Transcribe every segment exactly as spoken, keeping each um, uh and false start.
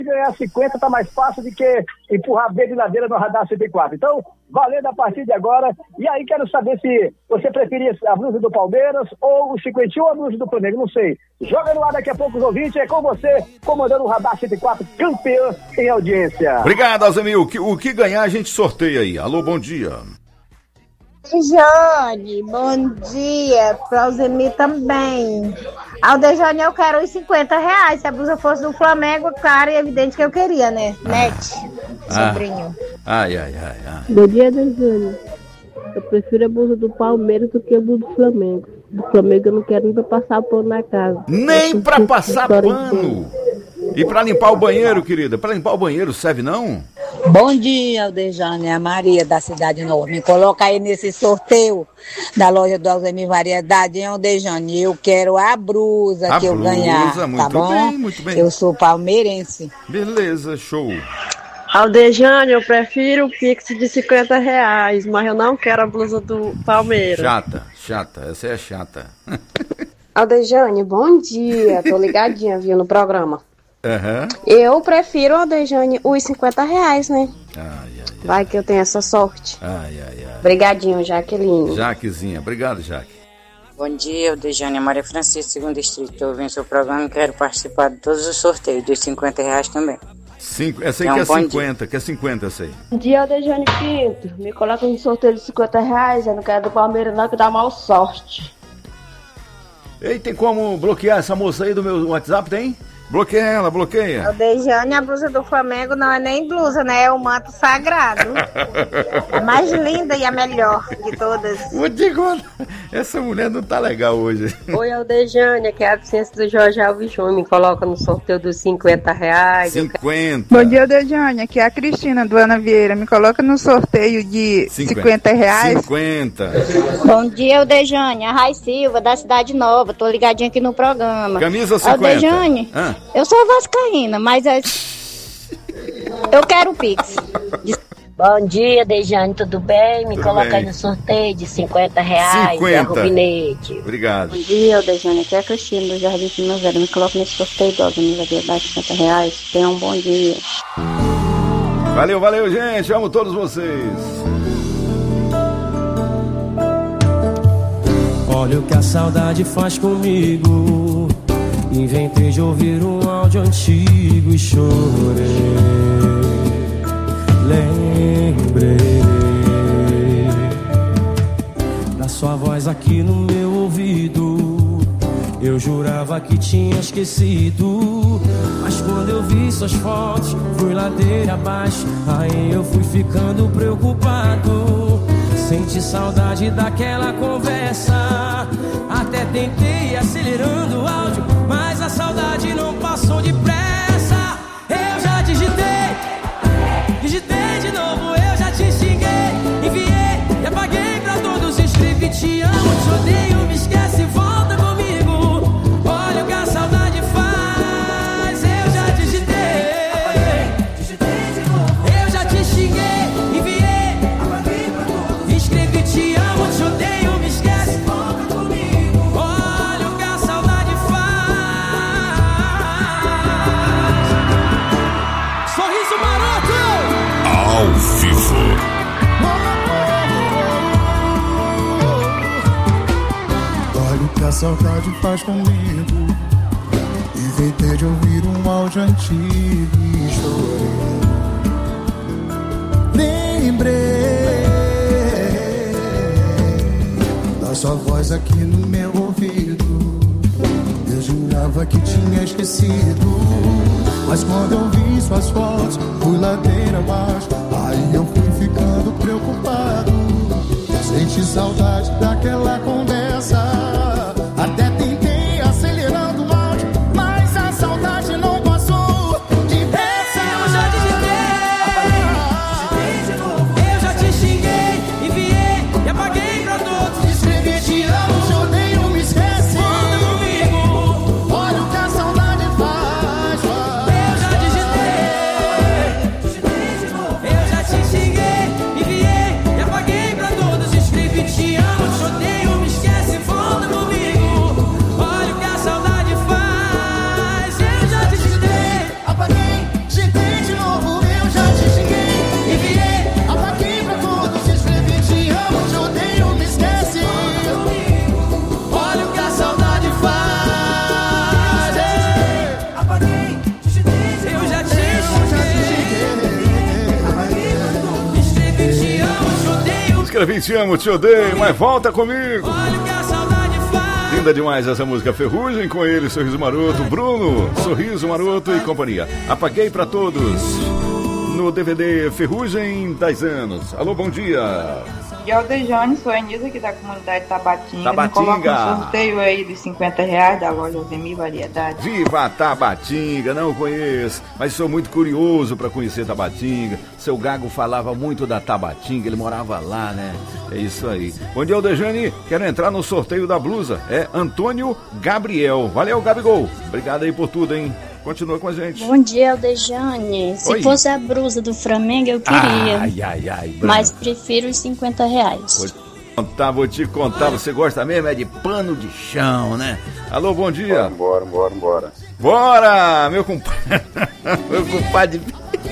Ganhar cinquenta tá mais fácil do que empurrar B de ladeira no Radar cento e quatro. Então, valendo a partir de agora. E aí, quero saber se você preferia a blusa do Palmeiras ou o cinquenta e um ou a blusa do Flamengo. Não sei. Joga no ar daqui a pouco os ouvintes. É com você, comandando o Radar cento e quatro, campeão em audiência. Obrigado, Alzemir. O que, o que ganhar a gente sorteia aí. Alô, bom dia. Aldejane, bom dia. Para Alzemir também. Aldejane, eu quero os cinquenta reais. Se a blusa fosse do Flamengo, claro e evidente que eu queria, né? Ah, Net, ah, sobrinho. Ai, ai, ai, ai. Bom dia, Aldejane. Eu prefiro a blusa do Palmeiras do que a blusa do Flamengo. Do Flamengo eu não quero nem pra passar pano na casa. Nem pra passar pano? E pra limpar o banheiro, querida? Pra limpar o banheiro serve não? Bom dia, Aldejane, é a Maria da Cidade Nova. Me coloca aí nesse sorteio da loja do Alzemir Variedade, hein, Aldejane? Eu quero a blusa a que blusa, eu ganhar, muito tá bom? Bem, muito bem. Eu sou palmeirense. Beleza, show. Aldejane, eu prefiro o Pix de cinquenta reais, mas eu não quero a blusa do Palmeiras. Chata, chata, essa é chata. Aldejane, bom dia. Tô ligadinha, viu, no programa. Uhum. Eu prefiro, Aldejane, os cinquenta reais, né? Ai, ai, ai. Vai que eu tenho essa sorte. Ai, ai, ai. Obrigadinho, Jaqueline. Jaquezinha, obrigado, Jaque. Bom dia, Aldejane, Maria Francisca, segundo distrito. Estou ouvindo seu programa e quero participar de todos os sorteios, dos cinquenta reais também. Cinco, essa aí é um que é cinquenta, que é cinquenta essa aí. Bom dia, Aldejane Pinto. Me coloca no sorteio de cinquenta reais, eu não quero do Palmeiras não, que dá mal sorte. Ei, tem como bloquear essa moça aí do meu WhatsApp, tem? Bloqueia ela, bloqueia. Aldejane, a blusa do Flamengo não é nem blusa, né? É o manto sagrado. A mais linda e a melhor de todas. Vou te contar, essa mulher não tá legal hoje. Oi, Aldejane, aqui é a absência do Jorge Alves Júnior. Me coloca no sorteio dos cinquenta reais. cinquenta. Bom dia, Aldejane, aqui é a Cristina do Ana Vieira. Me coloca no sorteio de cinquenta reais. cinquenta. Bom dia, Aldejane, a Rai Silva da Cidade Nova. Tô ligadinha aqui no programa. Camisa cinquenta. Aldejane, ah. eu sou vascaína, mas é... eu quero o Pix. Bom dia, Aldejane, tudo bem? Me tudo coloca bem. aí no sorteio de cinquenta reais. cinquenta. Rubinete. Obrigado. Bom dia, Aldejane, aqui é a Cristina do Jardim Primavera. Me coloca nesse sorteio do Alzemir Variedade, cinquenta reais. Tenha um bom dia. Valeu, valeu, gente. Amo todos vocês. Olha o que a saudade faz comigo. Inventei de ouvir um áudio antigo e chorei. Lembrei da sua voz aqui no meu ouvido. Eu jurava que tinha esquecido, mas quando eu vi suas fotos, fui ladeira abaixo. Aí eu fui ficando preocupado. Senti saudade daquela conversa. Até tentei acelerando o áudio, mas a saudade não passou depressa. Eu já digitei, digitei de novo, eu já te xinguei, enviei e apaguei pra todos. Escrevi te amo, te odeio, me esquece, volta comigo. Olha o que a saudade faz. Eu já digitei, digitei de novo, eu já te xinguei, enviei, apaguei pra todos. Escrevi te amo, te odeio, me esquece, volta comigo. Olha o que a saudade faz. Sorriso maroto ao vivo. Olha o que a saudade faz comigo. Inventei de ouvir um áudio antigo e chorei. Lembrei da sua voz aqui no meu ouvido. Eu jurava que tinha esquecido, mas quando eu vi suas fotos, fui ladeira abaixo. Aí eu fui ficando preocupado. Senti saudade daquela conversa. Até tentei acelerando o áudio, mas a saudade não passou depressa. Eu já digitei, digitei de novo, eu já te xinguei, enviei e apaguei pra todos. Escrevi te amo, te odeio, me esquece, volta comigo. Olha o que a saudade faz. Eu já digitei, digitei de novo, eu já te xinguei, enviei e apaguei pra todos. Escrevi te amo, te odeio, me esquece, volta comigo. escrevi Te Amo, Te Odeio, mas volta comigo. Linda demais essa música. Ferrugem, com ele, Sorriso Maroto, Bruno, Sorriso Maroto e companhia. Apaguei pra todos no D V D Ferrugem, dez anos. Alô, bom dia. E Aldejane, sou a Anisa aqui da comunidade Tabatinga. Tabatinga. Me coloca um sorteio aí de cinquenta reais da loja Alzemir Variedade. Viva Tabatinga, não conheço, mas sou muito curioso para conhecer Tabatinga. Seu Gago falava muito da Tabatinga, ele morava lá, né? É isso aí. Bom dia, Aldejane, quero entrar no sorteio da blusa. É Antônio Gabriel. Valeu, Gabigol. Obrigado aí por tudo, hein? Continua com a gente. Bom dia, Aldejane. Se Oi. fosse a blusa do Flamengo, eu queria. Ai, ai, ai. Bruna. Mas prefiro os cinquenta reais. Vou te contar, vou te contar. Você gosta mesmo é de pano de chão, né? Alô, bom dia. Bora, bora, bora. Bora, meu compadre. Meu compadre.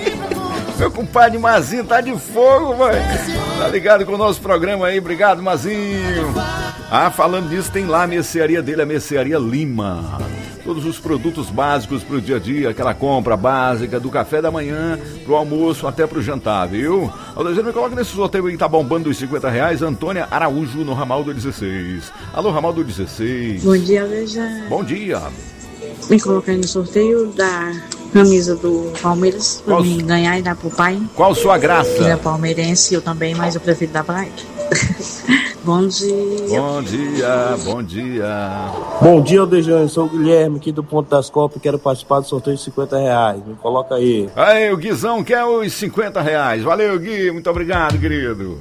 Meu compadre Mazinho tá de fogo, vai. Tá ligado com o nosso programa aí. Obrigado, Mazinho. Ah, falando disso, tem lá a mercearia dele, a Mercearia Lima. Todos os produtos básicos pro dia a dia, aquela compra básica, do café da manhã, pro almoço, até pro jantar, viu? Aldejane, me coloca nesse sorteio aí que tá bombando dos cinquenta reais, Antônia Araújo, no ramal do dezesseis. Alô, ramal do dezesseis. Bom dia, Aldejane. Bom dia. Me coloca aí no sorteio da camisa do Palmeiras, pra Qual... mim ganhar e dar pro pai. Qual sua graça? Ele é palmeirense, eu também, mas eu prefiro dar pra ele. Bom dia. Bom dia, bom dia. Bom dia, Aldejane. Sou o Guilherme aqui do Ponto das Copas e quero participar do sorteio de cinquenta reais. Me coloca aí. Aí, o Guizão quer os cinquenta reais. Valeu, Gui. Muito obrigado, querido.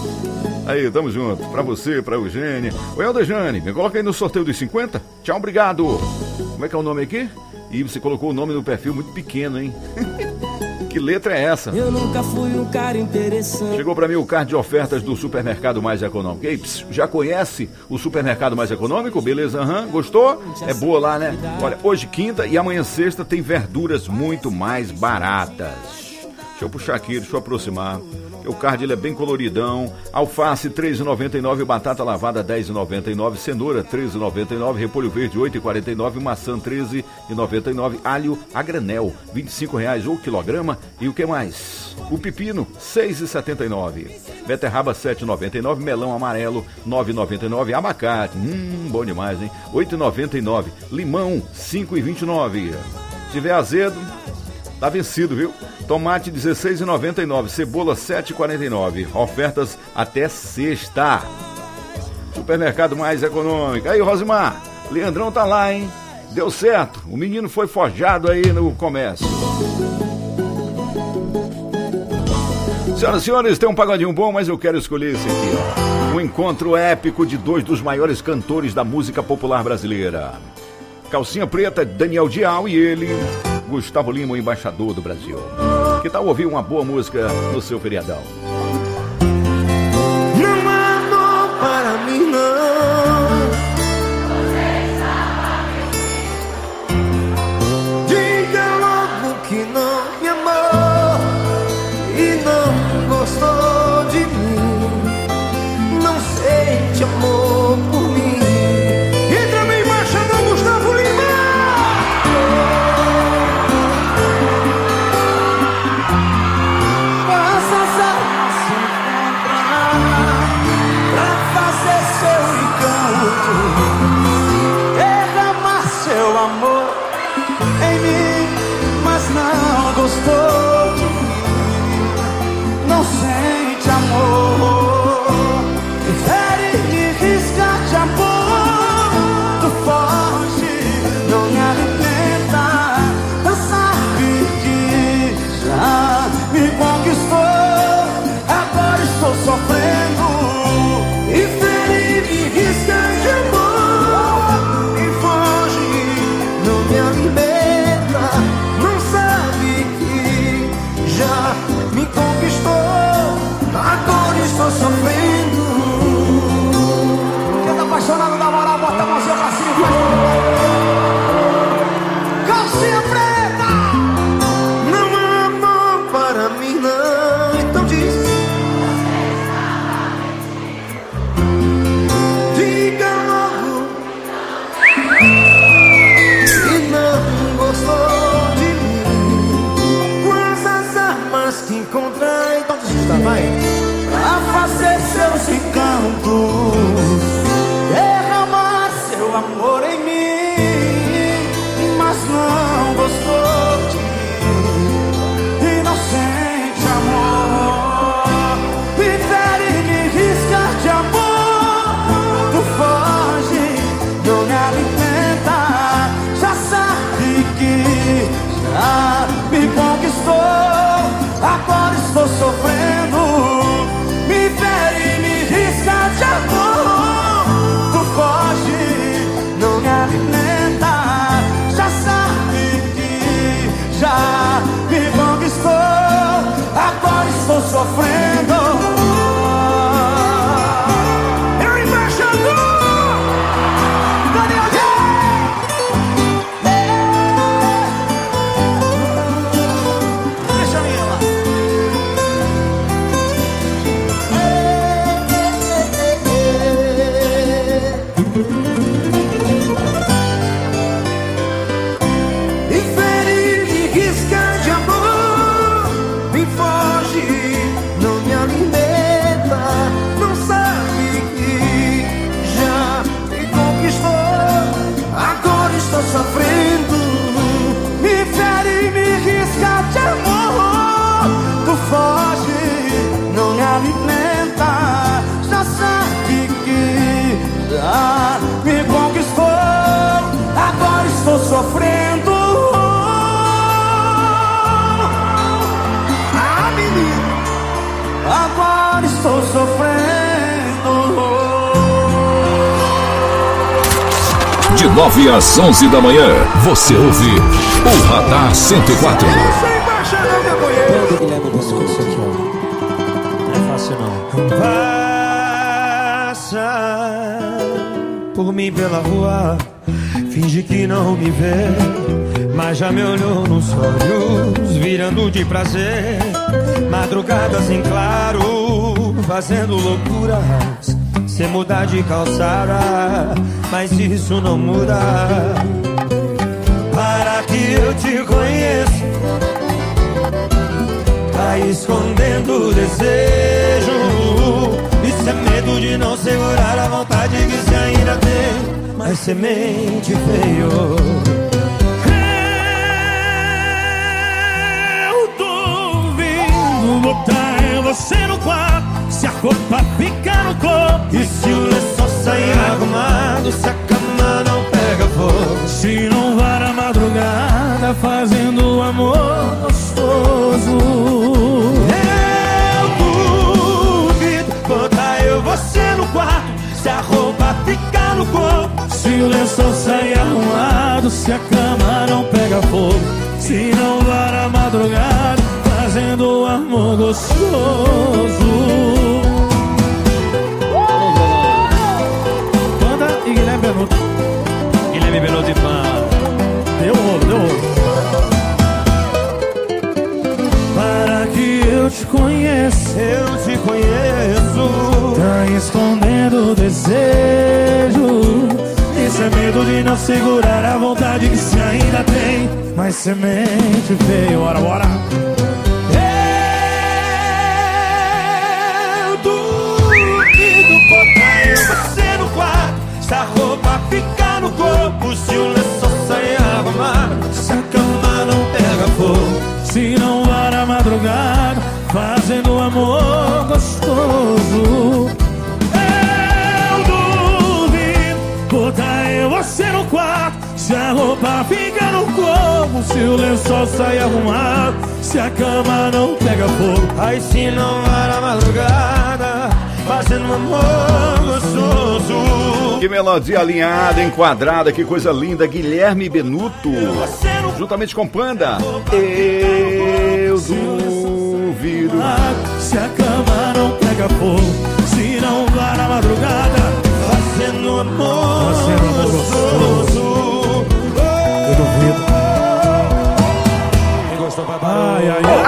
Aí, tamo junto. Pra você, pra Eugênia. Oi, Aldejane, me coloca aí no sorteio dos cinquenta. Tchau, obrigado. Como é que é o nome aqui? Ih, você colocou o nome no perfil muito pequeno, hein? Que letra é essa? Eu nunca fui um cara interessante. Chegou pra mim o card de ofertas do Supermercado Mais Econômico. Ei, ps, já conhece o Supermercado Mais Econômico? Beleza? Uhum. Gostou? É boa lá, né? Olha, hoje quinta e amanhã sexta tem verduras muito mais baratas. Deixa eu puxar aqui, deixa eu aproximar. O card ele é bem coloridão. Alface três reais e noventa e nove, batata lavada dez reais e noventa e nove, cenoura três reais e noventa e nove, repolho verde oito reais e quarenta e nove, maçã treze reais e noventa e nove, alho a granel vinte e cinco reais o quilograma. E o que mais? O pepino seis reais e setenta e nove, beterraba sete reais e noventa e nove, melão amarelo nove reais e noventa e nove, abacate, hum, bom demais, hein? oito reais e noventa e nove, limão cinco reais e vinte e nove. Se tiver azedo, tá vencido, viu? Tomate dezesseis reais e noventa e nove, cebola sete reais e quarenta e nove. Ofertas até sexta. Supermercado Mais Econômico. Aí, Rosimar, Leandrão tá lá, hein? Deu certo. O menino foi forjado aí no comércio. Senhoras e senhores, tem um pagodinho bom, mas eu quero escolher esse aqui, ó. Um encontro épico de dois dos maiores cantores da música popular brasileira. Calcinha Preta, Daniel Dial, e ele, Gustavo Lima, o embaixador do Brasil. Que tal ouvir uma boa música no seu feriadão? Não há amor para mim, não. Diga logo que não me amou e não gostou de mim. Não sente amor por mim. E também embaixador Gustavo Lima. Amor em mim, mas não gostou. nesse canto, derramar seu amor em mim, mas não gostou de mim. Inocente amor, me fere e me risca de amor. Tu foge, não me alimenta, já sabe que já me conquistou, agora estou sofrendo. Me fere e me risca de amor. Tu foge, não me alimenta, já sabe que já me conquistou, agora estou sofrendo. Eu embaixador Daniel deixa eu lá. Sofrendo, me fere e me risca de amor. Tu foge, não me alimenta, já sabe que já me conquistou, agora estou sofrendo. Ah, menino, agora estou sofrendo. De nove às onze da manhã, você ouve o Radar cento e quatro. Pega, Guilherme, pescoço aqui, ó. Não é fácil não. Passa por mim pela rua, finge que não me vê, mas já me olhou nos olhos, virando de prazer. Madrugadas em claro, fazendo loucuras, sem mudar de calçada, mas isso não muda. Para que eu te conheça, tá escondendo o desejo. Isso é medo de não segurar a vontade que se ainda tem, mas semente veio. Eu tô vindo botar você no quarto, se a roupa ficar no corpo, e se o lençol sair arrumado, se a cama não pega fogo, se não vai na madrugada fazendo amor gostoso. Eu duvido botar eu você no quarto, se a roupa ficar no corpo, se o lençol sair arrumado, se a cama não pega fogo, se não vai na madrugada fazendo amor gostoso. E Guilherme Benuto. Guilherme Benuto e pá. Deu rolo, deu rolo. Para que eu te conheça, eu te conheço, tá escondendo o desejo. Isso é medo de não segurar a vontade que se ainda tem, mas semente veio, bora, bora. Eu duvido botar eu você no quarto, se a roupa ficar no corpo, se o lençol sair arrumado, se a cama não pega fogo, se não vai na madrugada fazendo amor gostoso. Eu duvido botar eu você no quarto, se a roupa fica no corpo, se o lençol sai arrumado, se a cama não pega fogo, aí se não vai na madrugada fazendo amor gostoso. Que melodia alinhada, enquadrada, que coisa linda. Guilherme Benuto, juntamente com Panda. Eu duvido. Se a cama não pega fogo, se não vai na madrugada fazendo amor gostoso. Eu duvido. Quem gostou, papai? Alô, galera.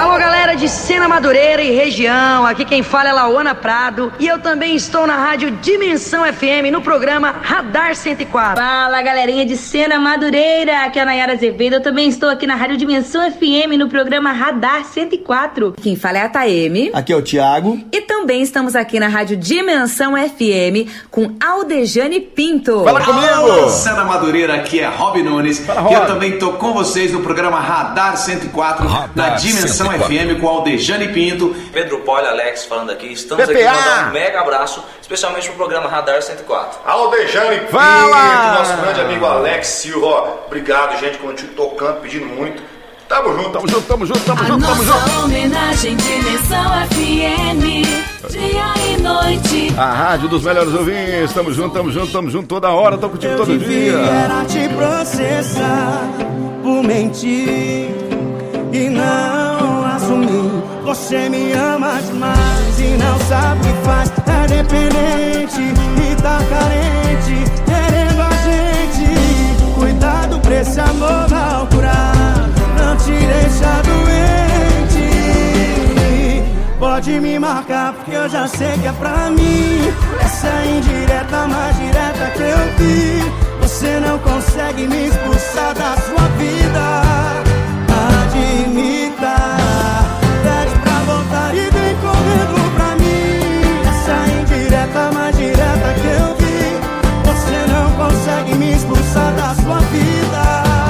galera de Sena Madureira e região, aqui quem fala é Lauana Prado e eu também estou na rádio Dimensão F M no programa Radar cento e quatro. Fala galerinha de Sena Madureira, aqui é a Nayara Azevedo, eu também estou aqui na rádio Dimensão F M no programa Radar cento e quatro. Quem fala é a Taeme. Aqui é o Thiago. E também estamos aqui na rádio Dimensão F M com Aldejane Pinto. Fala comigo! Alô, Sena Madureira, aqui é Rob Nunes. Fala, Rob. E eu também tô com vocês no programa Radar cento e quatro, Radar na Dimensão cento e quatro. F M com Aldejane Pinto. Pedro Poli, Alex falando aqui. Estamos P P A. aqui para mandar um mega abraço, especialmente pro programa Radar cento e quatro. Aldejane Pinto, nosso grande amigo Alex Silva. Obrigado, gente, continue tocando, pedindo muito. Tamo junto, tamo junto, tamo junto, tamo junto, tamo junto. A homenagem Dimensão F M, dia e noite. A rádio dos melhores ouvintes, tamo junto, tamo junto, tamo junto toda hora, tô contigo todo dia. Eu devia te processar por mentir e não assumir. Você me ama demais e não sabe o que faz. É dependente e tá carente, querendo a gente. Cuidado pra esse amor mal curar, não te deixa doente. Pode me marcar porque eu já sei que é pra mim. Essa é indireta, mais direta que eu vi. Você não consegue me expulsar da sua vida. Admita, pede pra voltar e vem correndo pra mim. Essa é indireta, mais direta que eu vi. Você não consegue me expulsar da sua vida.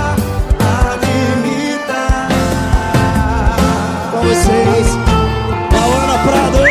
Admita. Com vocês, Lauana Prado.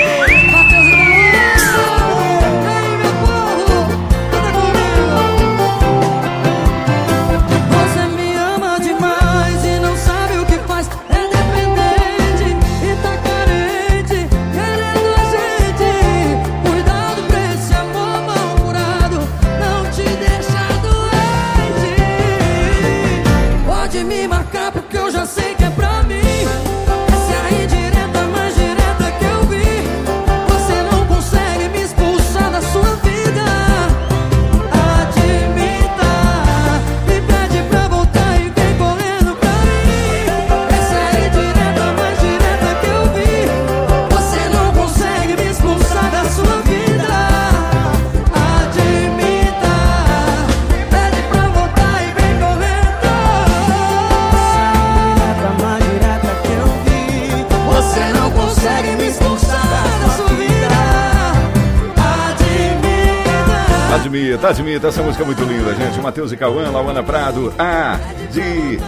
Admita, admita, essa música é muito linda, gente. Matheus e Cauã, Lauana Prado, admita.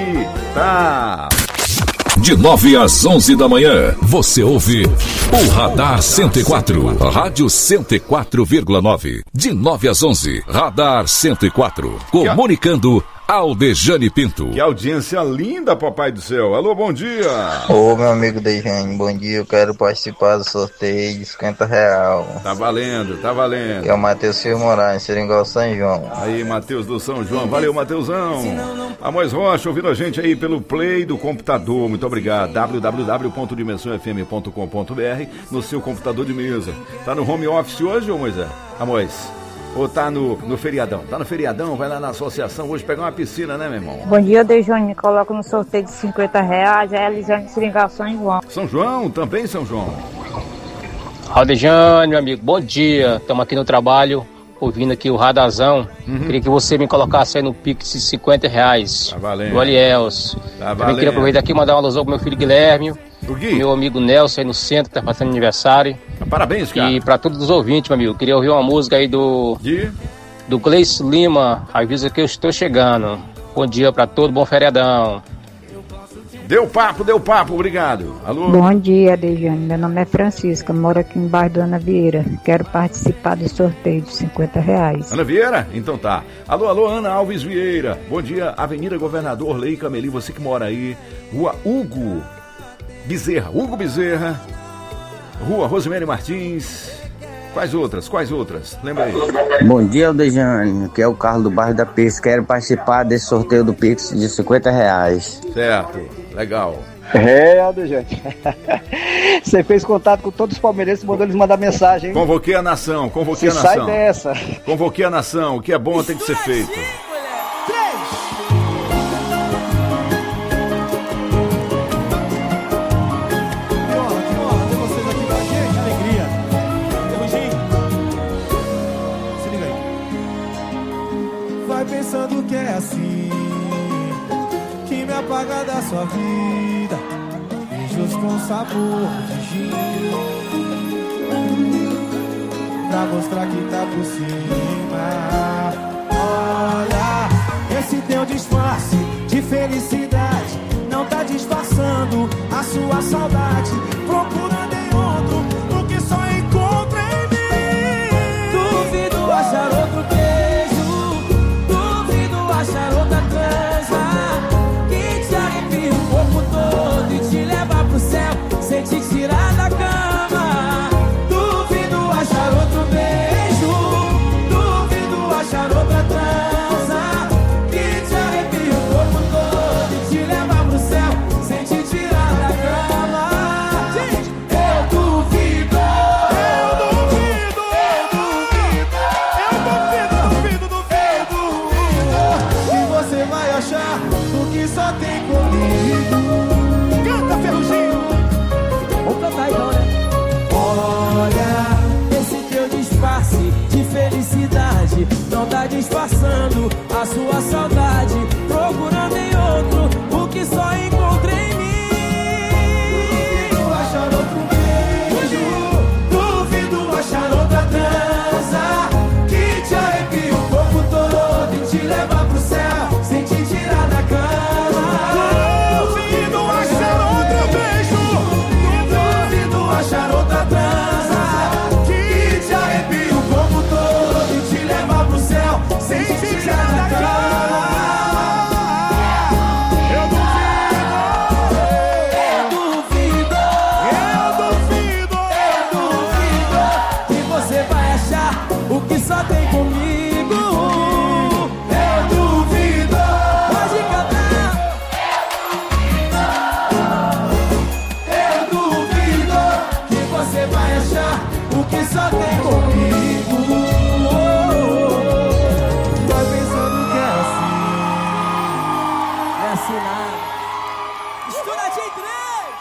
De nove às onze da manhã, você ouve o Radar cento e quatro, Rádio cento e quatro vírgula nove. De nove às onze, Radar cento e quatro, comunicando Aldejane Pinto. Que audiência linda, papai do céu. Alô, bom dia. Ô, meu amigo Dejane, bom dia. Eu quero participar do sorteio de cinquenta reais. Tá valendo, tá valendo. Que é o Matheus Silva Moraes, Seringal São João. Aí, Matheus do São João. Valeu, Matheusão. Amós Rocha, ouvindo a gente aí pelo play do computador. Muito obrigado. w w w ponto dimensão f m ponto com ponto b r no seu computador de mesa. Tá no home office hoje, ô Moisés? Amós? Ou tá no, no feriadão? Tá no feriadão, vai lá na associação hoje pegar uma piscina, né, meu irmão? Bom dia, Dejane, me coloca no sorteio de cinquenta reais, é a Elisane Seringal São João. São João, também São João. Aldejane, meu amigo, bom dia. Estamos aqui no trabalho, ouvindo aqui o Radazão. Uhum. Queria que você me colocasse aí no Pix de cinquenta reais. Tá valendo. Do Aliels. Tá Também queria aproveitar aqui e mandar uma alusão pro meu filho Guilherme. Meu amigo Nelson aí no centro, que tá fazendo aniversário. Parabéns, cara. E pra todos os ouvintes, meu amigo, queria ouvir uma música aí do... De? Do Gleice Lima, avisa que eu estou chegando. Bom dia pra todos, bom feriadão. Deu papo, deu papo, obrigado. Alô? Bom dia, Dejane, meu nome é Francisca, moro aqui no bairro do Ana Vieira. Quero participar do sorteio de cinquenta reais. Ana Vieira? Então tá. Alô, alô, Ana Alves Vieira. Bom dia, Avenida Governador Lei Cameli, você que mora aí. Rua Hugo Bezerra, Hugo Bezerra, Rua Rosemary Martins. Quais outras? Quais outras? Lembra aí. Bom dia, Aldejane, que é o Carlos do bairro da Pix. Quero participar desse sorteio do Pix de cinquenta reais. Certo, legal. É, Aldejane. Você fez contato com todos os palmeirenses, mandou eles mandar mensagem, hein? Convoquei a nação, convoquei Você a nação. sai dessa. Convoquei a nação, o que é bom tem que ser feito. sua vida, beijos com sabor de gin, pra mostrar que tá por cima. Olha, esse teu disfarce de felicidade não tá disfarçando a sua saudade, procurando em outro o que só encontra em mim. Duvido achar outro beijo, duvido achar outra transa que te arrepia o corpo todo e te leva pro céu sem te tirar da cama. Duvido achar outro beijo, duvido achar outra transa que te arrepia o corpo todo e te leva pro céu sem te tirar da cama. Eu duvido, eu duvido, eu duvido, eu duvido, duvido, duvido que você vai achar o que só tem comigo. Canta, Ferruginho! Vamos cantar então, né? Olha, esse teu disfarce de felicidade não tá disfarçando a sua saudade, procurando em outro o que só encontra em mim. Duvido achar outro beijo, duvido achar outra transa que te arrepia o corpo todo e te leva pro céu sem te tirar da cama. Duvido achar outro beijo, duvido achar outra transa que te arrepia o corpo todo e te leva pro céu sem te tirar da cama. Eu duvido, eu duvido, eu duvido que você vai achar o que só tem comigo. Eu duvido, pode cantar. Eu duvido que você vai achar o que só tem comigo. Tá pensando que é assim? É assim nada. Estouradinho em três.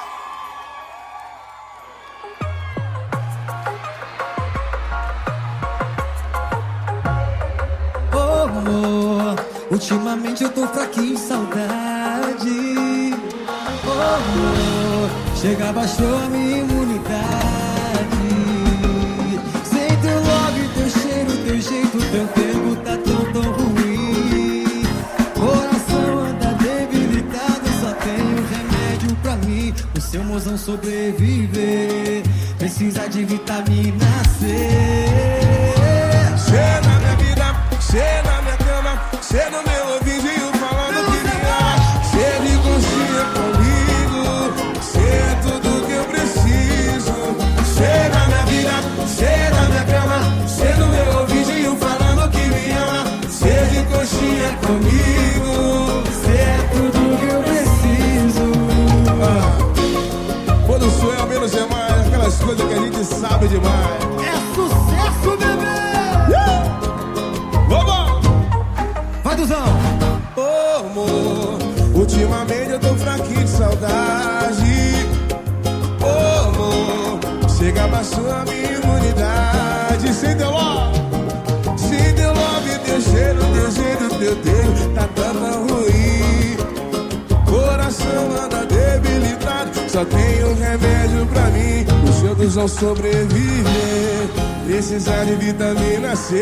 Oh, amor, ultimamente eu tô fraquinho em saudade. Oh, amor, chega, baixou a minha imunidade. Sem teu love, teu cheiro, teu jeito, teu tempo tá tão, tão ruim. Coração anda debilitado, só tenho remédio pra mim. O seu mozão sobreviver, precisa de vitamina C. Cê na minha vida, cê na minha cama, cê no meu ouvidinho falando que me ama. Cê de conchinha comigo, cê é tudo que eu preciso. Cê na minha vida, cê na minha cama, cê no meu ouvidinho falando que me ama. Cê de conchinha comigo, cê é tudo que eu preciso. Ah, quando sou eu, menos é mais, aquelas coisas que a gente sabe demais. É sucesso, bebê! Vai, Duzão! Oh, amor, ultimamente eu tô fraquinho de saudade. Oh, amor, chega, abaixou a minha imunidade. Sem teu love, sem teu love, teu cheiro, teu jeito, teu dedo tá tão ruim. Coração anda debilitado, só tenho remédio pra mim. Os outros vão sobreviver, precisar de vitamina C.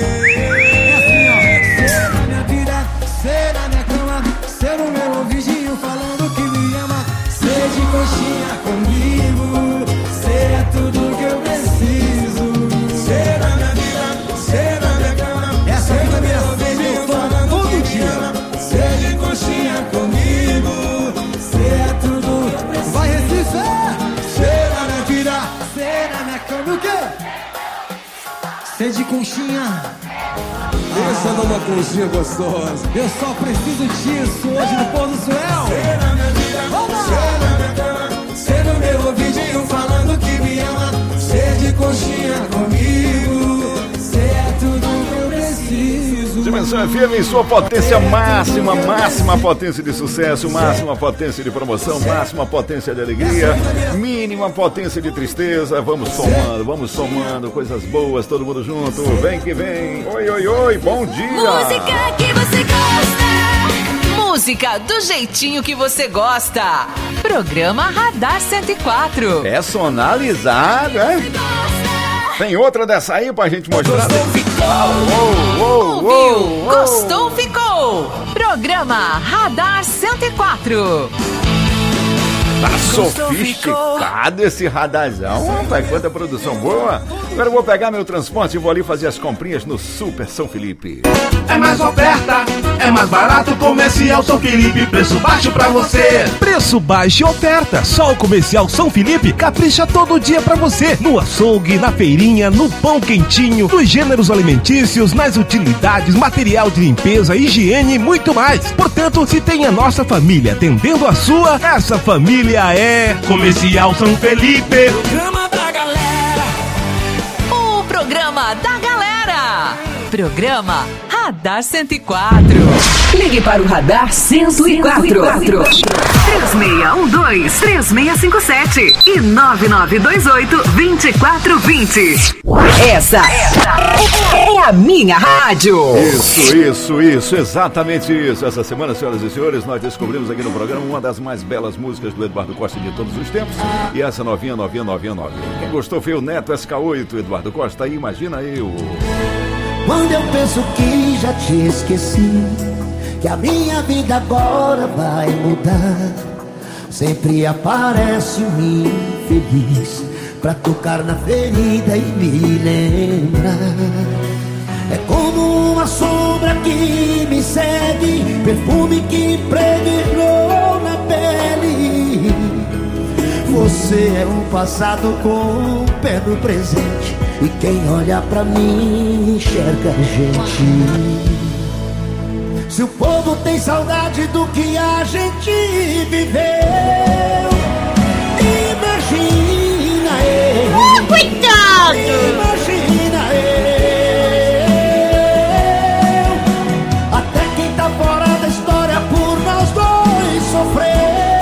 Cê na minha vida, cê na minha cama, cê no meu ouvidinho falando que me ama. Cê de coxinha comigo, cê é tudo que eu preciso. Cê na minha vida, cê na minha cama, essa cê no vida meu ouvidinho falando todo que me dia. ama. Cê de coxinha comigo, Cê é tudo que eu preciso. Vai, Recife! cê na minha vida, Cê na minha cama, o quê? Cê de conchinha. pensa numa conchinha gostosa. Eu só preciso disso hoje no Pôr do Suel. Cê na minha vida, cê na minha cama, cê no meu ouvidinho falando que me ama. Cê de conchinha comigo, cê é tudo que eu preciso. Dimensão F M em sua potência máxima, máxima potência de sucesso, máxima potência de promoção, máxima potência de alegria, mínima potência de tristeza. Vamos somando, vamos somando coisas boas, todo mundo junto. Vem que vem. Oi, oi, oi, bom dia. Música que você gosta. música do jeitinho que você gosta. Programa Radar cento e quatro. Personalizado, é? Tem outra dessa aí pra gente mostrar? Gostou, ficou. Oh, oh, oh, Ouviu, oh. gostou, ficou. Programa Radar cento e quatro. Tá sofisticado esse radarzão, rapaz, quanta produção boa. Agora eu vou pegar meu transporte e vou ali fazer as comprinhas no Super São Felipe. É mais oferta, é mais barato, Comercial São Felipe, preço baixo pra você. Preço baixo e oferta, só o Comercial São Felipe capricha todo dia pra você. No açougue, na feirinha, no pão quentinho, nos gêneros alimentícios, nas utilidades, material de limpeza, higiene e muito mais. Portanto, se tem a nossa família atendendo a sua, essa família é Comercial São Felipe. Programa da galera. O programa da galera. Programa Radar cento e quatro. Ligue para o Radar cento e quatro. três seis um dois, três seis cinco sete e nove nove dois oito, dois quatro dois zero. Essa é a minha rádio. Isso, isso, isso, exatamente isso. Essa semana, senhoras e senhores, nós descobrimos aqui no programa uma das mais belas músicas do Eduardo Costa de todos os tempos. E essa novinha, novinha, novinha, novinha. Quem gostou foi o Neto S K oito, Eduardo Costa. Aí, imagina eu. Quando eu penso que já te esqueci, que a minha vida agora vai mudar, sempre aparece um infeliz pra tocar na ferida e me lembrar. É como uma sombra que me segue, perfume que impregnou na pele. Você é um passado com um pé no presente, e quem olha pra mim enxerga a gente. Se o povo tem saudade do que a gente viveu, imagina eu. Oh, cuidado! Imagina eu. Até quem tá fora da história por nós dois sofreu.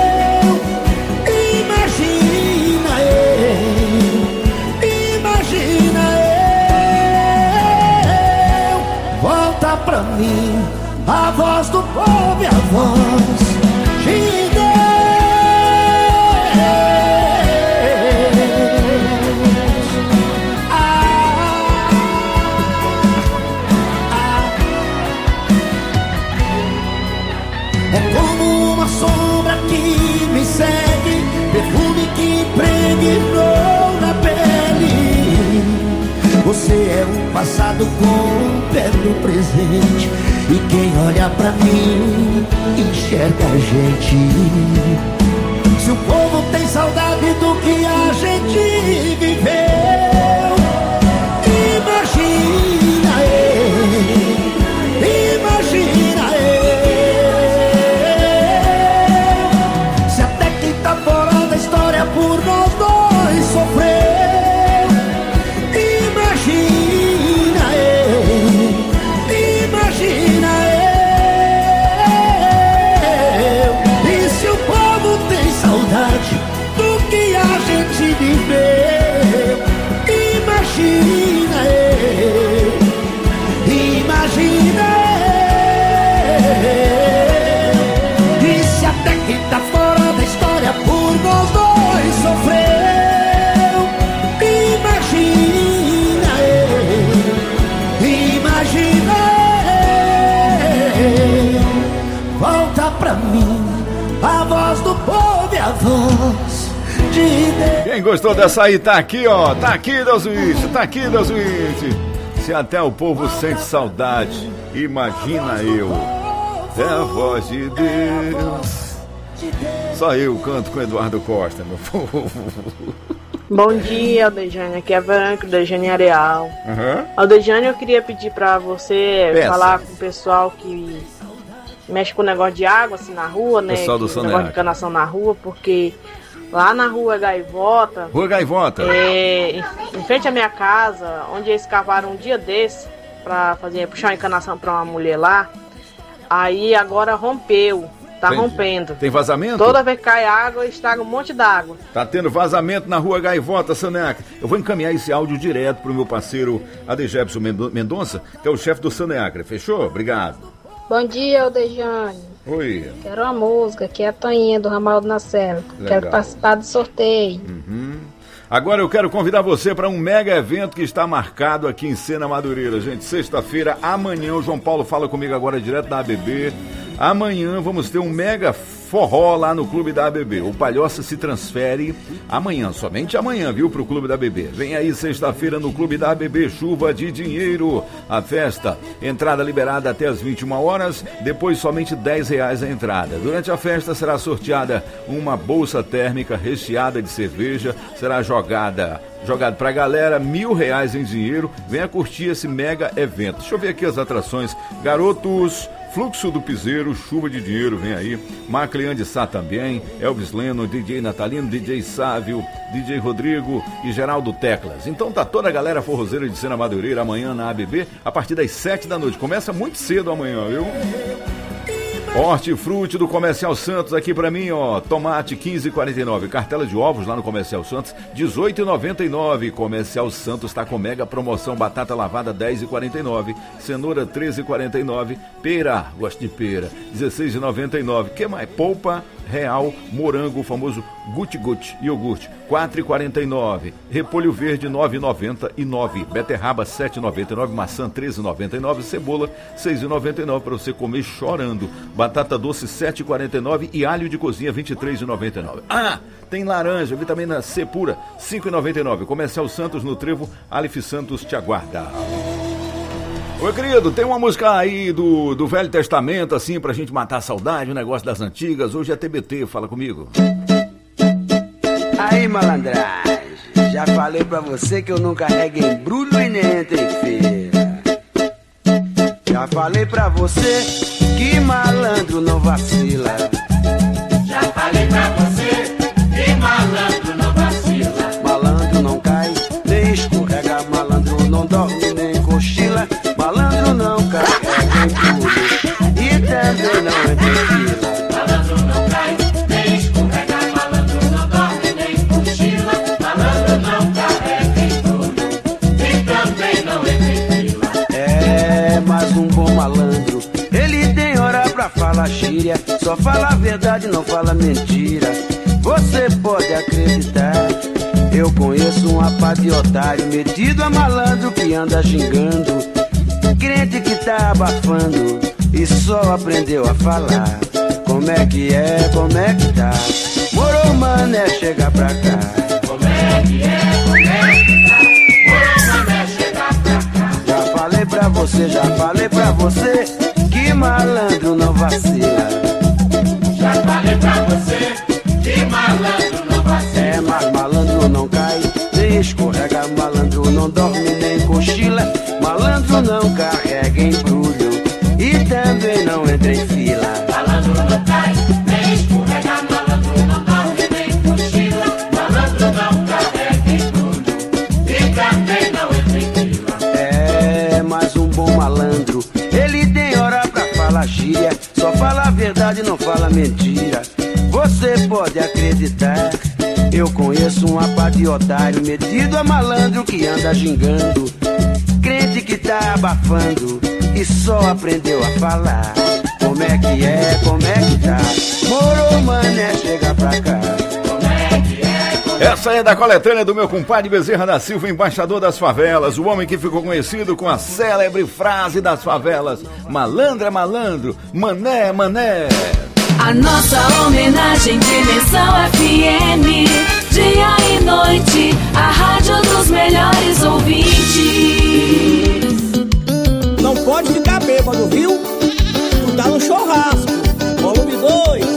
Imagina eu. Imagina eu. Volta pra mim a voz do povo e a voz de Deus. Ah, ah. É como uma sombra que me segue, perfume que impregnou na pele. Você é um passado com um pé no presente, e quem olha pra mim enxerga a gente. Se o povo tem saudade do que a gente viveu, imagina eu, imagina eu. Se até quem tá fora da história por nós dois sofreu, imagina eu. Imagina eu. E se o povo tem saudade do que a gente viveu, imagina eu. Imagina eu. E se até quem tá fora da história por nós dois sofreu, imagina eu. Imagina. Volta pra mim a voz do povo e a voz de Deus. Quem gostou dessa aí tá aqui, ó. Tá aqui, Deus Witt, tá aqui, Deus Witt. Se até o povo sente saudade, imagina eu. É a voz de Deus. Só eu canto com Eduardo Costa, meu povo. Bom dia, Aldejane. Aqui é a Branca, Aldejane Areal. Uhum. Aldejane, eu queria pedir pra você Peça. falar com o pessoal que mexe com o negócio de água, assim, na rua, né? Pessoal do que, negócio de encanação na rua, porque lá na rua Gaivota... Rua Gaivota? É, em, em frente à minha casa, onde eles cavaram um dia desse pra fazer, puxar uma encanação pra uma mulher lá, aí agora rompeu. Tá tem, rompendo. Tem vazamento? Toda vez que cai água, estraga um monte d'água. Tá tendo vazamento na rua Gaivota, Saneac. Eu vou encaminhar esse áudio direto pro meu parceiro Adejebson Mendonça, que é o chefe do Saneacre. Fechou? Obrigado. Bom dia, Aldejane. Oi. Quero uma música, que é a Toinha do Ramaldo na Serra. Quero participar do sorteio. Uhum. Agora eu quero convidar você para um mega evento que está marcado aqui em Sena Madureira, gente. Sexta-feira, amanhã, o João Paulo fala comigo agora direto da A B B. Amanhã vamos ter um mega forró lá no Clube da A B B. O Palhoça se transfere amanhã, somente amanhã, viu, pro Clube da A B B. Vem aí sexta-feira no Clube da A B B, chuva de dinheiro. A festa, entrada liberada até as vinte e uma horas, depois somente dez reais a entrada. Durante a festa será sorteada uma bolsa térmica recheada de cerveja, será jogada... Jogado pra galera, mil reais em dinheiro. Venha curtir esse mega evento. Deixa eu ver aqui as atrações. Garotos, Fluxo do Piseiro, Chuva de Dinheiro, vem aí. Maclean de Sá também. Elvis Leno, D J Natalino, D J Sávio, D J Rodrigo e Geraldo Teclas. Então tá toda a galera forrozeira de Sena Madureira amanhã na A B B, a partir das sete da noite. Começa muito cedo amanhã, viu? Hortifruti do Comercial Santos aqui pra mim, ó. Tomate quinze e quarenta e nove. Cartela de ovos lá no Comercial Santos dezoito e noventa e nove. Comercial Santos tá com mega promoção. Batata lavada dez e quarenta e nove. Cenoura treze e quarenta e nove. Pera, gosto de pera, dezesseis e noventa e nove. Que mais? Polpa real, morango, o famoso guti-guti, iogurte, quatro e quarenta e nove. Repolho verde, nove e noventa e nove. Beterraba, sete e noventa e nove. Maçã, treze e noventa e nove. Cebola, seis e noventa e nove para você comer chorando. Batata doce, sete e quarenta e nove. E alho de cozinha, vinte e três e noventa e nove. Ah, tem laranja, vitamina C pura, cinco e noventa e nove. Comercial Santos no Trevo, Alif Santos te aguarda. Oi, querido, tem uma música aí do, do Velho Testamento, assim, pra gente matar a saudade, o negócio das antigas. Hoje é T B T, fala comigo. Aí, malandragem, já falei pra você que eu não carrego embrulho e nem entro em feira. Já falei pra você que malandro não vacila. Já falei pra você que malandro não vacila. Malandro não cai, nem escorrega, malandro não dorme, nem cochila. Malandro não carrega embrulho e também não entra em fila. Malandro não cai, nem escorrega, malandro não dorme, nem cochila. Malandro não carrega embrulho e também não entra em fila. É, mas um bom malandro, ele tem hora pra falar gíria. Só fala a verdade, não fala mentira. Você pode acreditar, eu conheço um apá de otário, metido a malandro que anda gingando. Crente que tá abafando e só aprendeu a falar. Como é que é, como é que tá? Morou, mané, chega pra cá. Como é que é, como é que tá? Morou, mané, chega pra cá. Já falei pra você, já falei pra você que malandro não vacila. Já falei pra você que malandro não vacila. É, mas malandro não cai, nem escorrega, malandro não dorme, nem cochila. Malandro não carrega embrulho e também não entra em fila. Malandro não cai, nem escorrega, malandro não dorme, nem cochila. Malandro não carrega embrulho e também não entra em fila. É, mas um bom malandro, ele tem hora pra falar gíria. Só fala a verdade, não fala mentira. Você pode acreditar, eu conheço um apá de otário, metido a malandro que anda gingando. Crente que tá abafando e só aprendeu a falar. Como é que é, como é que tá? Morou, mané, chega pra cá. Como é que é, como é... Essa é da coletânea do meu compadre Bezerra da Silva, embaixador das favelas, o homem que ficou conhecido com a célebre frase das favelas: malandro é malandro, mané é mané. A nossa homenagem, Dimensão F M, dia e noite, a rádio dos melhores ouvintes. Não pode ficar bêbado, viu? Tu tá no churrasco, volume dois.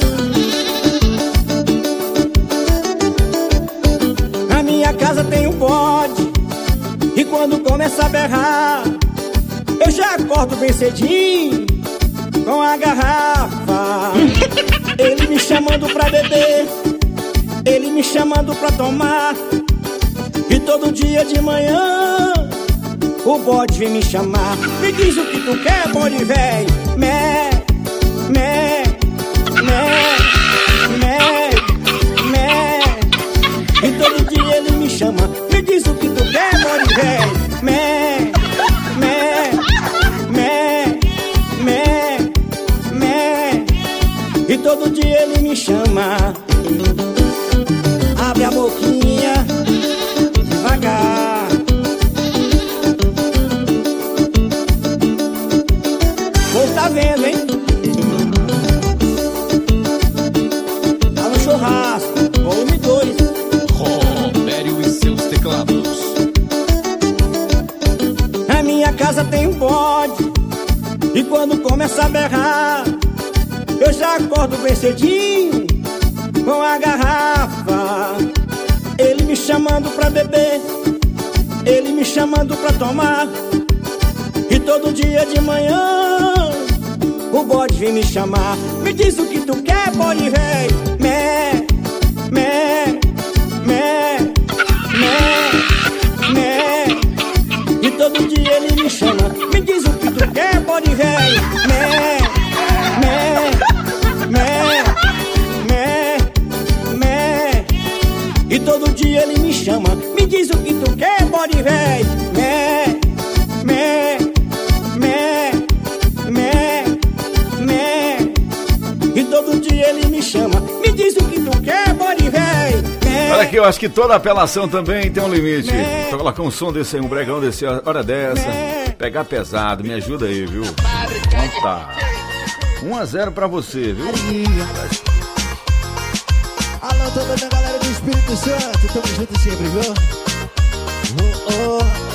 A minha casa tem um bode, e quando começa a berrar, eu já acordo bem cedinho com a garrafa. Ele me chamando pra beber, ele me chamando pra tomar. E todo dia de manhã o bode vem me chamar. Me diz o que tu quer, bode véi. Mé, mé, mé, mé, mé. E todo dia ele me chama. Me diz o que tu quer, bode véi. Mé, mé, mé, mé. chamar. Abre a boquinha devagar. Pois tá vendo, hein? Tá no churrasco, volume dois. Robério e seus teclados. Na minha casa tem um bode, e quando começa a berrar, eu já acordo bem cedinho com a garrafa. Ele me chamando pra beber, ele me chamando pra tomar. E todo dia de manhã o bode vem me chamar. Me diz o que tu quer, bode véi. Mé, mé, mé, mé, mé. E todo dia ele me chama. Me diz o que tu quer, bode véi. Mé, mé, mé, mé, mé. E todo dia ele me chama. Me diz o que tu quer, bode véi. Mé, mé, mé, mé, mé. E todo dia ele me chama. Me diz o que tu quer, bode véi. Olha aqui, eu acho que toda apelação também tem um limite. Pra colocar um som desse aí, um bregão desse, hora dessa, pegar pesado, me ajuda aí, viu? Então tá. um a zero pra você, viu? Alô, toda a galera do Espírito Santo, tamo junto sempre, viu? Oh, oh.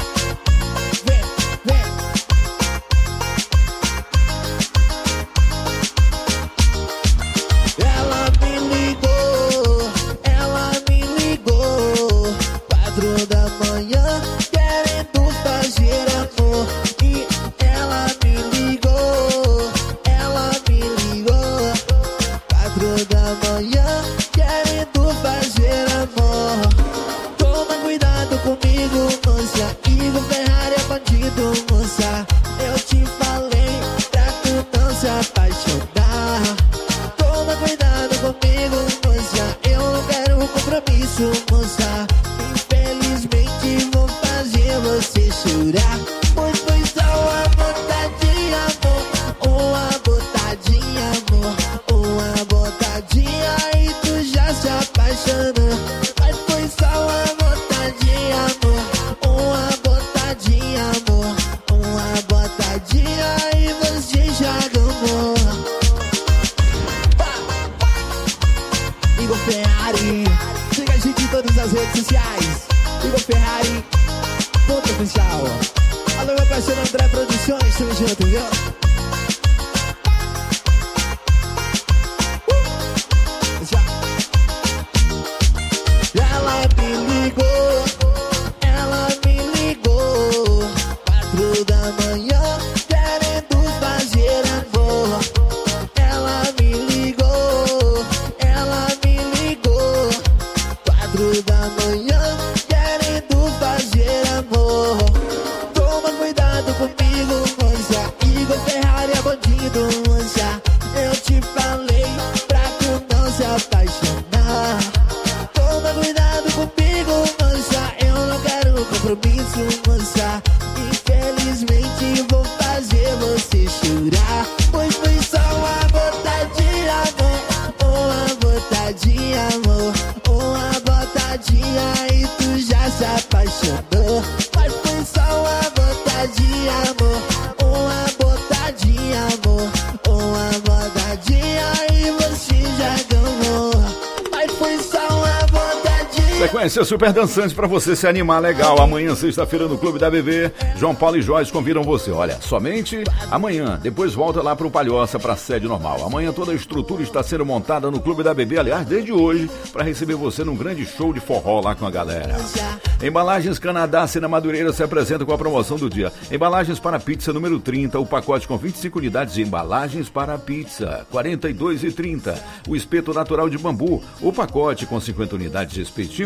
Sequência super dançante pra você se animar legal. Amanhã, sexta-feira, no Clube da B B, João Paulo e Joyce convidam você. Olha, somente amanhã. Depois volta lá pro Palhoça, pra sede normal. Amanhã toda a estrutura está sendo montada no Clube da B B, aliás, desde hoje, pra receber você num grande show de forró lá com a galera. Embalagens Canadá, Cena Madureira se apresenta com a promoção do dia. Embalagens para pizza número trinta, o pacote com vinte e cinco unidades de embalagens para pizza, quarenta e dois e trinta. O espeto natural de bambu, o pacote com cinquenta unidades de espetinho,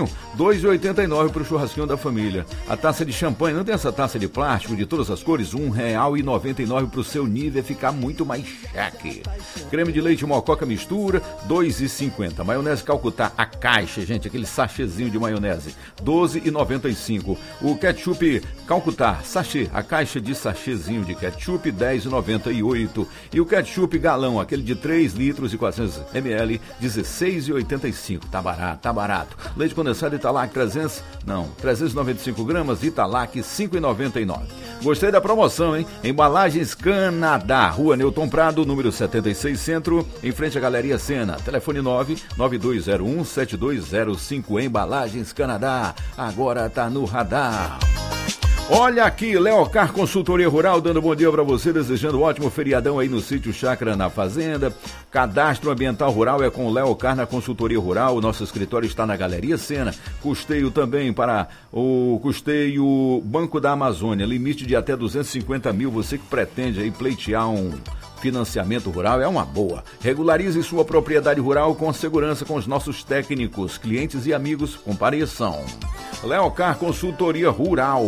churrasquinho, dois reais e oitenta e nove centavos pro churrasquinho da família. A taça de champanhe, não tem essa taça de plástico de todas as cores? um real e noventa e nove centavos pro seu nível ficar muito mais cheque. Creme de leite Mococa mistura, dois reais e cinquenta centavos. Maionese Calcutá, a caixa, gente, aquele sachêzinho de maionese, doze reais e noventa e cinco centavos. O ketchup Calcutá, sachê, a caixa de sachêzinho de ketchup, dez reais e noventa e oito centavos. E o ketchup galão, aquele de três litros e quatrocentos mililitros, dezesseis reais e oitenta e cinco centavos. Tá barato, tá barato. Leite condensado Italac trezentos, não, trezentos e noventa e cinco gramas, Italac cinco reais e noventa e nove centavos. Gostei da promoção, hein? Embalagens Canadá, Rua Newton Prado, número setenta e seis, Centro, em frente à Galeria Sena. Telefone nove nove dois zero um sete dois zero cinco. Embalagens Canadá, agora tá no radar. Olha aqui, Leocar Consultoria Rural, dando bom dia para você, desejando um ótimo feriadão aí no sítio Chácara na Fazenda. Cadastro Ambiental Rural é com o Leocar na Consultoria Rural. O nosso escritório está na Galeria Sena. Custeio também para o custeio Banco da Amazônia, limite de até duzentos e cinquenta mil. Você que pretende aí pleitear um financiamento rural, é uma boa. Regularize sua propriedade rural com segurança com os nossos técnicos, clientes e amigos. Compareçam. Leocar Consultoria Rural.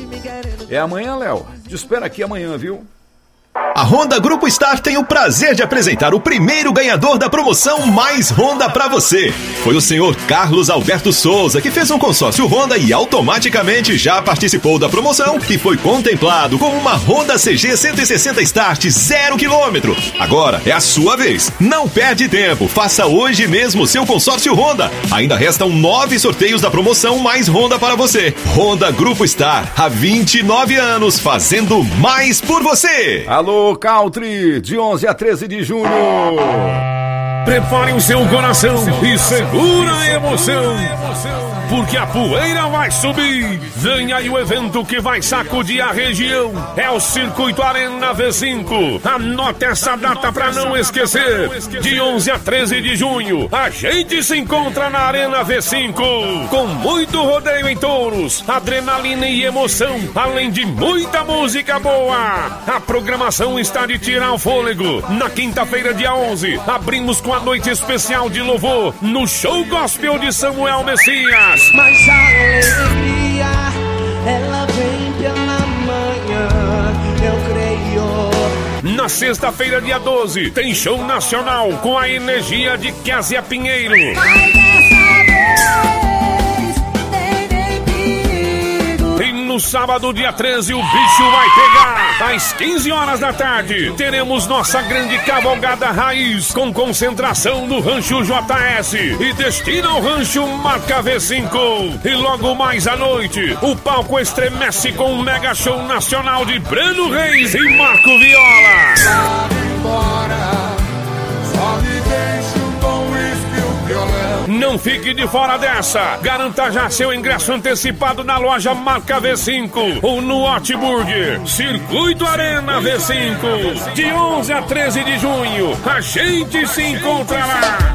É amanhã, Léo? Te espero aqui amanhã, viu? A Honda Grupo Star tem o prazer de apresentar o primeiro ganhador da promoção Mais Honda pra você. Foi o senhor Carlos Alberto Souza, que fez um consórcio Honda e automaticamente já participou da promoção e foi contemplado com uma Honda C G cento e sessenta Start zero quilômetro. Agora é a sua vez. Não perde tempo. Faça hoje mesmo seu consórcio Honda. Ainda restam nove sorteios da promoção Mais Honda para você. Honda Grupo Star, há vinte e nove anos, fazendo mais por você. Alô, Country, de onze a treze de junho. Prepare o seu coração e segura a emoção, porque a poeira vai subir. Vem aí o evento que vai sacudir a região. É o Circuito Arena V cinco. Anote essa data pra não esquecer. De onze a treze de junho, a gente se encontra na Arena V cinco, com muito rodeio em touros, adrenalina e emoção, além de muita música boa. A programação está de tirar o fôlego. Na quinta-feira, dia onze, abrimos com a noite especial de louvor no Show Gospel de Samuel Messias. Mas a alegria, ela vem pela manhã, eu creio. Na sexta-feira, dia doze, tem show nacional com a energia de Kézia Pinheiro. No sábado, dia treze, o bicho vai pegar. Às quinze horas da tarde, teremos nossa grande cavalgada raiz, com concentração no Rancho J S e destino ao Rancho Marca V cinco. E logo mais à noite, o palco estremece com um mega show nacional de Breno Reis e Marco Viola. Só me deixo com uísque o violão. Não fique de fora dessa. Garanta já seu ingresso antecipado na loja Marca V cinco ou no Hot Burger. Circuito Arena V cinco. De onze a treze de junho, a gente se encontra lá.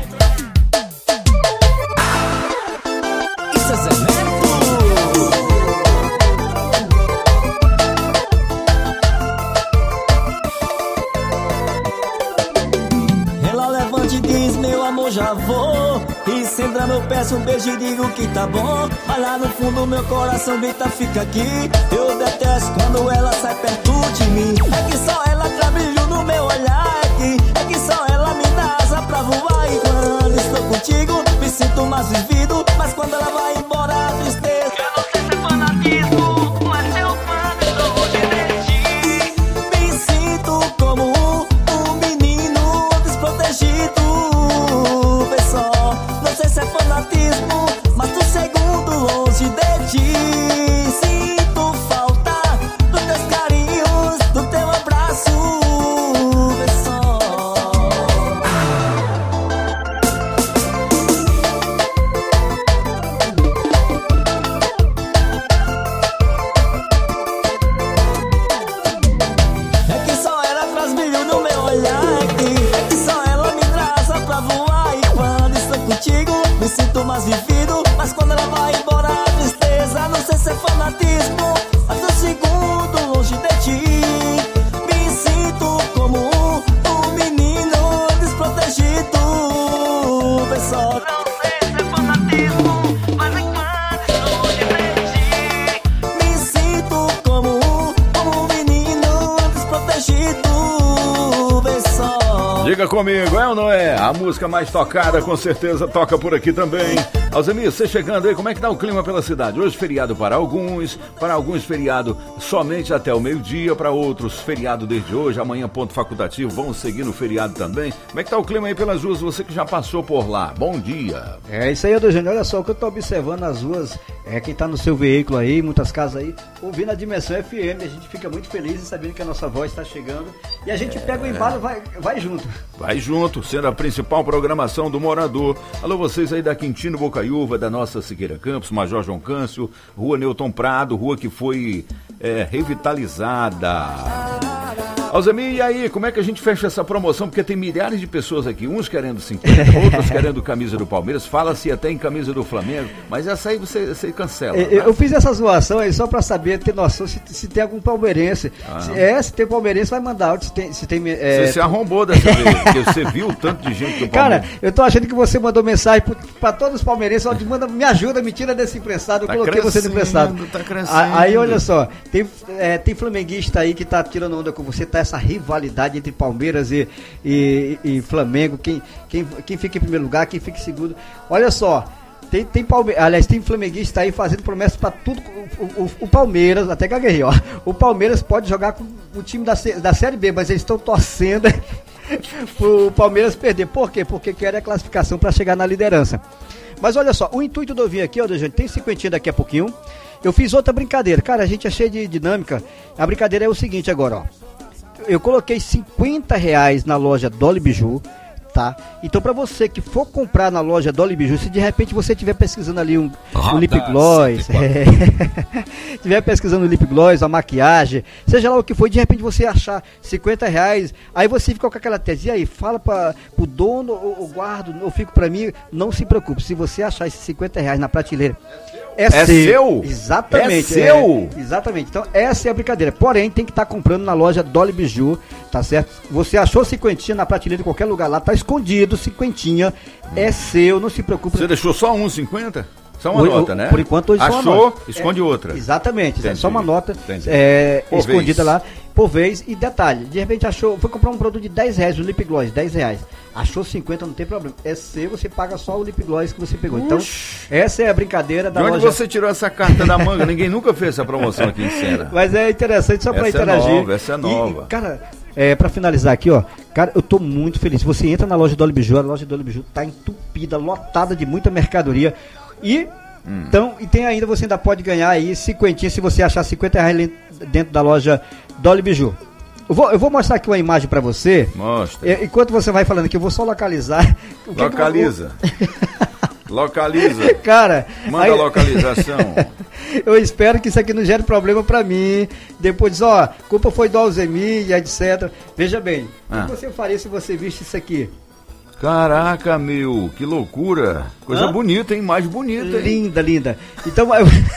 Ela levanta e diz, meu amor, já vou. E senta eu peço um beijo e digo que tá bom. Mas lá no fundo meu coração grita, fica aqui. Eu detesto quando ela sai perto de mim. É que só ela traz brilho no meu olhar. É que, é que só ela me dá asa pra voar. E quando estou contigo, me sinto mais vivido. Mas quando ela vai embora, a tristeza. Eu não sei se é fanatismo, mas eu quando estou longe de ti, me sinto como um, um menino desprotegido. Vê só, não sei se é fanatismo, mas tô segundo longe de ti. Sinto falta dos teus carinhos, do teu abraço. Vê só. É que só ela traz brilho no meu olhar. É que, é que só ela me traz asa pra voar. E quando estou contigo, me sinto mais vivido. Mas quando ela vai embora, a tristeza. Não sei se é fanatismo, mas eu segundo longe de ti. Me sinto como um, um menino desprotegido. Vê só. Não sei se é fanatismo, mas é quando comigo, é ou não é? A música mais tocada, com certeza, toca por aqui também. Alzemir, você chegando aí, como é que tá o clima pela cidade? Hoje feriado para alguns, para alguns feriado somente até o meio-dia, para outros feriado desde hoje, amanhã ponto facultativo, vamos seguir no feriado também. Como é que tá o clima aí pelas ruas, você que já passou por lá? Bom dia. É isso aí, Adogênio, olha só o que eu tô observando nas ruas, é quem tá no seu veículo aí, muitas casas aí, ouvindo a Dimensão F M, a gente fica muito feliz em sabendo que a nossa voz está chegando e a gente é... pega o embalo e vai, vai junto. Vai junto, sendo a principal programação do morador. Alô, vocês aí da Quintino Bocaiúva, da nossa Siqueira Campos, Major João Câncio, Rua Newton Prado, rua que foi é, revitalizada. Alzemir, e aí, como é que a gente fecha essa promoção? Porque tem milhares de pessoas aqui, uns querendo cinquenta, outros querendo camisa do Palmeiras, fala-se até em camisa do Flamengo, mas essa aí você, você cancela. Eu, eu fiz essa zoação aí só pra saber, ter noção se, se tem algum palmeirense. Ah. Se, é, se tem palmeirense, vai mandar áudio. Se tem, se tem, é... Você se arrombou dessa vez, porque você viu o tanto de gente do Palmeiras. Cara, eu tô achando que você mandou mensagem pra todos os palmeirenses, ó, manda, me ajuda, me tira desse emprestado, eu tá coloquei você no emprestado. Tá crescendo. Aí, olha só, tem, é, tem flamenguista aí que tá tirando onda com você, tá essa rivalidade entre Palmeiras e, e, e Flamengo, quem, quem, quem fica em primeiro lugar, quem fica em segundo. Olha só, tem, tem Palmeiras, aliás, tem flamenguista aí fazendo promessas para tudo. O, o, o Palmeiras, até gaguejei, ó. O Palmeiras pode jogar com o time da, da Série B, mas eles estão torcendo pro Palmeiras perder. Por quê? Porque querem a classificação para chegar na liderança. Mas olha só, o intuito do eu vir aqui, ó, gente, tem cinquentinha daqui a pouquinho. Eu fiz outra brincadeira. Cara, a gente é cheio de dinâmica. A brincadeira é o seguinte agora, ó. Eu coloquei cinquenta reais na loja Dolly Biju, tá? Então pra você que for comprar na loja Dolly Biju, se de repente você estiver pesquisando ali um, um lip gloss, estiver é, pesquisando um lip gloss, a maquiagem, seja lá o que for, de repente você achar cinquenta reais, aí você fica com aquela tese, e aí, fala para o dono, ou, ou guardo, ou fico pra mim, não se preocupe, se você achar esses cinquenta reais na prateleira, É, é seu. seu? Exatamente. É seu? É, exatamente. Então, essa é a brincadeira. Porém, tem que estar tá comprando na loja Dolly Biju, tá certo? Você achou cinquentinha na prateleira em qualquer lugar lá, tá escondido, cinquentinha, hum. é seu, não se preocupe. Você deixou só um cinquenta? Só uma o, nota, né? Por enquanto, hoje achou, só uma nota. esconde é, outra. Exatamente. Entendi. Só uma nota é, escondida vez. lá, por vez. E detalhe, de repente achou, foi comprar um produto de dez reais, um lip gloss, dez reais. Achou cinquenta, não tem problema. É seu, você paga só o lip gloss que você pegou. Então, essa é a brincadeira da loja. loja. De onde você tirou essa carta da manga? Ninguém nunca fez essa promoção aqui em cena. Mas é interessante só pra essa interagir. É nova, essa é nova. E, cara, é, pra finalizar aqui, ó. Cara, eu tô muito feliz. Você entra na loja Dolly Biju, a loja Dolly Biju tá entupida, lotada de muita mercadoria. E... Hum. Então, e tem ainda, você ainda pode ganhar aí cinquentinha se você achar cinquenta reais dentro da loja Dolly Biju. Eu vou, eu vou mostrar aqui uma imagem pra você. Mostra. É, enquanto você vai falando aqui, eu vou só localizar. O que Localiza. Que eu... Localiza. Cara. Manda aí... a localização. Eu espero que isso aqui não gere problema pra mim. Depois diz, ó, culpa foi do Alzemir, etcétera. Veja bem, ah. o que você faria se você visse isso aqui? Caraca, meu, que loucura. Coisa Hã? bonita, hein? Mais bonita, hein? Linda, linda. Então,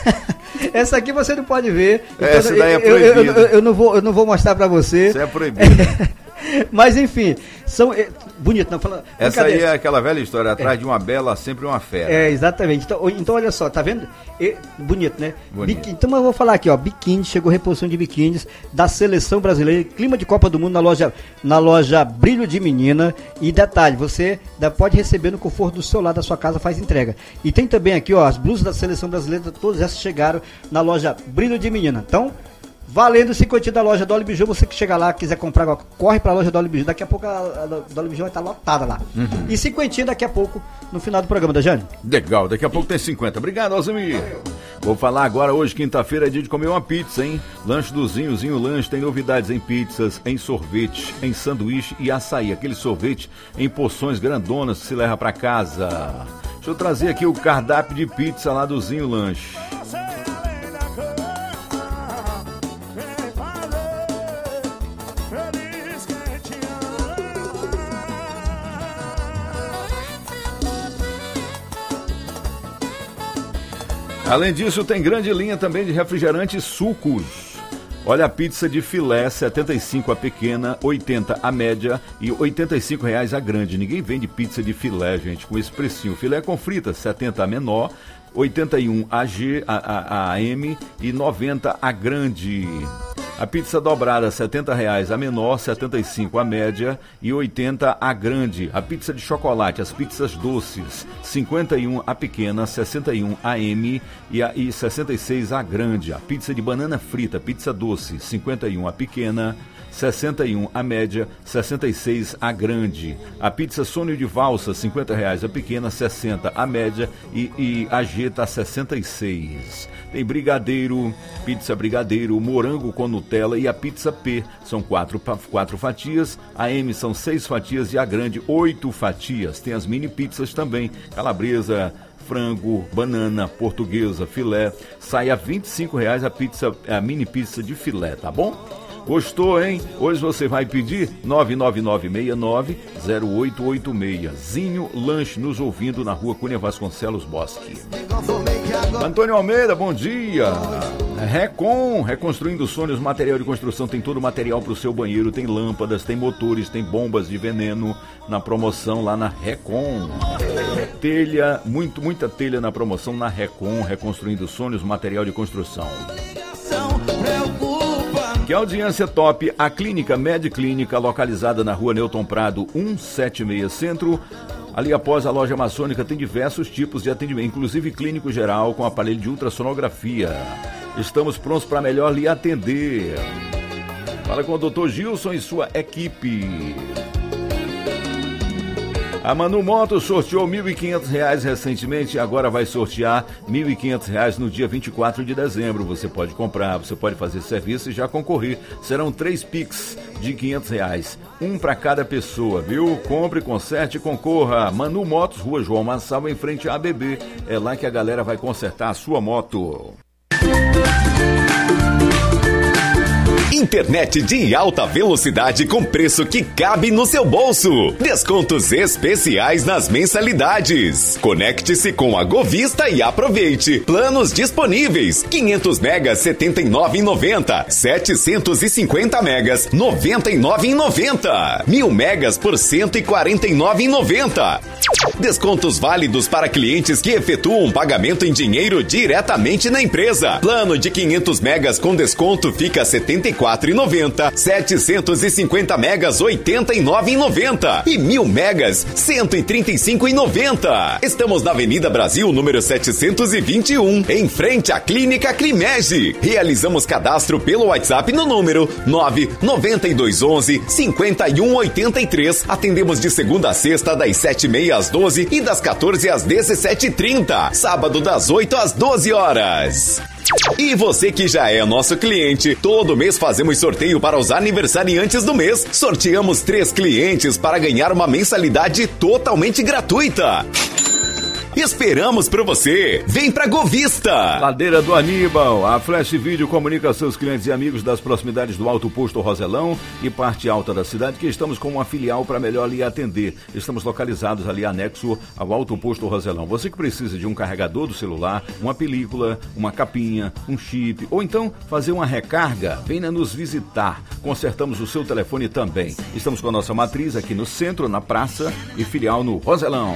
essa aqui você não pode ver. Então, essa daí é proibida. Eu, eu, eu, eu, não vou, eu não vou mostrar pra você. Isso é proibido. Mas, enfim, são... É, bonito, não falando. Essa aí é aquela velha história, atrás é. de uma bela, sempre uma fera. É, exatamente. Então, então olha só, tá vendo? É, bonito, né? Bonito. Biquíni, então eu vou falar aqui, ó, biquíni, chegou reposição de biquínis da seleção brasileira, clima de Copa do Mundo na loja, na loja Brilho de Menina. E detalhe, você pode receber no conforto do seu lado da sua casa, faz entrega. E tem também aqui, ó, as blusas da seleção brasileira, todas essas chegaram na loja Brilho de Menina. Então, valendo cinquenta da loja Dolly Biju, você que chega lá, quiser comprar, ó, corre pra loja Dolly Biju, daqui a pouco a, a Dolly Biju vai estar lotada lá. Uhum. E cinquenta daqui a pouco, no final do programa, da Jane. Legal, daqui a pouco tem cinquenta. Obrigado, Alzemir. Vou falar agora, hoje, quinta-feira, é dia de comer uma pizza, hein? Lanche do Zinho, Zinho Lanche, tem novidades em pizzas, em sorvete, em sanduíche e açaí. Aquele sorvete em porções grandonas que se leva pra casa. Deixa eu trazer aqui o cardápio de pizza lá do Zinho Lanche. Além disso, tem grande linha também de refrigerantes sucos. Olha a pizza de filé, setenta e cinco a pequena, oitenta a média e oitenta e cinco reais a grande. Ninguém vende pizza de filé, gente, com esse precinho. Filé com fritas, setenta a menor, oitenta e um a G, a, a, a M e noventa a grande. A pizza dobrada, setenta reais a menor, setenta e cinco a média e oitenta a grande. A pizza de chocolate, as pizzas doces, cinquenta e um a pequena, sessenta e um a M e, a, e sessenta e seis a grande. A pizza de banana frita, pizza doce, cinquenta e um a pequena, sessenta e um a média, sessenta e seis a grande. A pizza sonho de valsa, cinquenta reais a pequena, sessenta a média e, e a G tá sessenta e seis. Tem brigadeiro, pizza brigadeiro, morango com Nutella e a pizza P. São quatro, quatro fatias, a M são seis fatias e a grande oito fatias. Tem as mini pizzas também, calabresa, frango, banana, portuguesa, filé. Sai a vinte e cinco reais a pizza, a mini pizza de filé, tá bom? Gostou, hein? Hoje você vai pedir nove nove nove seis nove zero oito oito seis. Zinho Lanche nos ouvindo na rua Cunha Vasconcelos Bosque. Antônio Almeida, bom dia. Recon, reconstruindo sonhos, material de construção, tem todo o material para o seu banheiro, tem lâmpadas, tem motores, tem bombas de veneno na promoção lá na Recon. Telha, muito, muita telha na promoção na Recon, reconstruindo sonhos, material de construção. Que audiência top, a Clínica Mediclínica, localizada na rua Newton Prado cento e setenta e seis Centro. Ali após a loja maçônica tem diversos tipos de atendimento, inclusive clínico geral com aparelho de ultrassonografia. Estamos prontos para melhor lhe atender. Fala com o doutor Gilson e sua equipe. A Manu Motos sorteou mil e quinhentos reais recentemente e agora vai sortear mil e quinhentos reais no dia vinte e quatro de dezembro. Você pode comprar, você pode fazer serviço e já concorrer. Serão três Pix de quinhentos reais, um para cada pessoa, viu? Compre, conserte e concorra. Manu Motos, Rua João Massal, em frente à A B B. É lá que a galera vai consertar a sua moto. Internet de alta velocidade com preço que cabe no seu bolso. Descontos especiais nas mensalidades. Conecte-se com a Govista e aproveite. Planos disponíveis: quinhentos megas setenta e nove reais e noventa centavos, setecentos e cinquenta megas noventa e nove reais e noventa centavos, mil megas por cento e quarenta e nove reais e noventa centavos. Descontos válidos para clientes que efetuam pagamento em dinheiro diretamente na empresa. Plano de quinhentos megas com desconto fica setenta e quatro reais e noventa centavos, setecentos e cinquenta megas oitenta e nove reais e noventa centavos e mil megas cento e trinta e cinco reais e noventa centavos. Estamos na Avenida Brasil, número setecentos e vinte e um, em frente à Clínica Climege. Realizamos cadastro pelo WhatsApp no número nove nove dois um um cinco um oito três. Atendemos de segunda a sexta das sete e meia às doze e das quatorze às dezessete e trinta. Sábado das oito às doze horas. E você que já é nosso cliente, todo mês fazemos sorteio para os aniversariantes do mês. Sorteamos três clientes para ganhar uma mensalidade totalmente gratuita. Esperamos por você. Vem pra Govista. Ladeira do Aníbal. A Flash Vídeo comunica a seus clientes e amigos das proximidades do Alto Posto Roselão e parte alta da cidade que estamos com uma filial para melhor lhe atender. Estamos localizados ali anexo ao Alto Posto Roselão. Você que precisa de um carregador do celular, uma película, uma capinha, um chip ou então fazer uma recarga, venha nos visitar. Consertamos o seu telefone também. Estamos com a nossa matriz aqui no centro, na praça e filial no Roselão.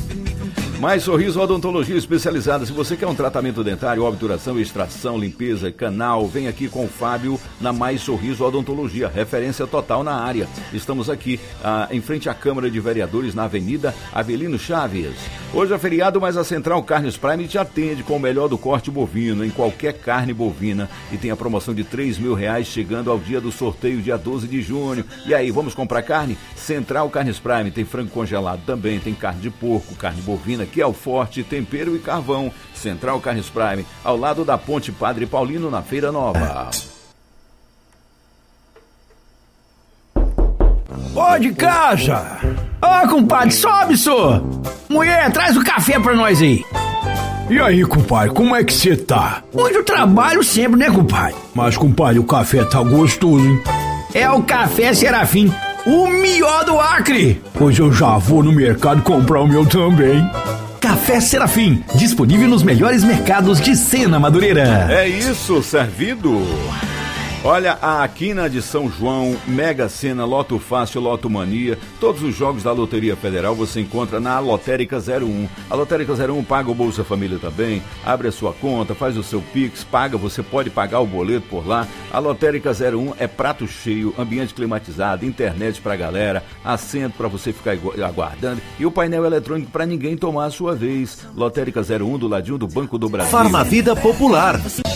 Mais Sorriso Odontologia Especializada. Se você quer um tratamento dentário, obturação, extração, limpeza, canal, vem aqui com o Fábio na Mais Sorriso Odontologia, referência total na área. Estamos aqui ah, em frente à Câmara de Vereadores, na Avenida Avelino Chaves. Hoje é feriado, mas a Central Carnes Prime te atende com o melhor do corte bovino, em qualquer carne bovina, e tem a promoção de três mil reais chegando ao dia do sorteio, dia doze de junho. E aí, vamos comprar carne? Central Carnes Prime tem frango congelado também, tem carne de porco, carne bovina, que é o forte, tempero e carvão. Central Carnes Prime, ao lado da Ponte Padre Paulino, na Feira Nova. Ô, de casa! Ô, compadre, sobe, só! Mulher, traz o café pra nós aí. E aí, compadre, como é que você tá? Muito trabalho sempre, né, compadre? Mas, compadre, o café tá gostoso, hein? É o Café Serafim, o melhor do Acre. Pois eu já vou no mercado comprar o meu também. Café Serafim, disponível nos melhores mercados de Sena Madureira. É isso, servido. Olha, a Quina de São João, Mega Sena, Loto Fácil, Loto Mania, todos os jogos da Loteria Federal você encontra na Lotérica zero um. A Lotérica zero um paga o Bolsa Família também, abre a sua conta, faz o seu Pix, paga, você pode pagar o boleto por lá. A Lotérica zero um é prato cheio, ambiente climatizado, internet pra galera, assento pra você ficar aguardando e o painel eletrônico pra ninguém tomar a sua vez. Lotérica zero um do ladinho do Banco do Brasil. Farmavida Popular.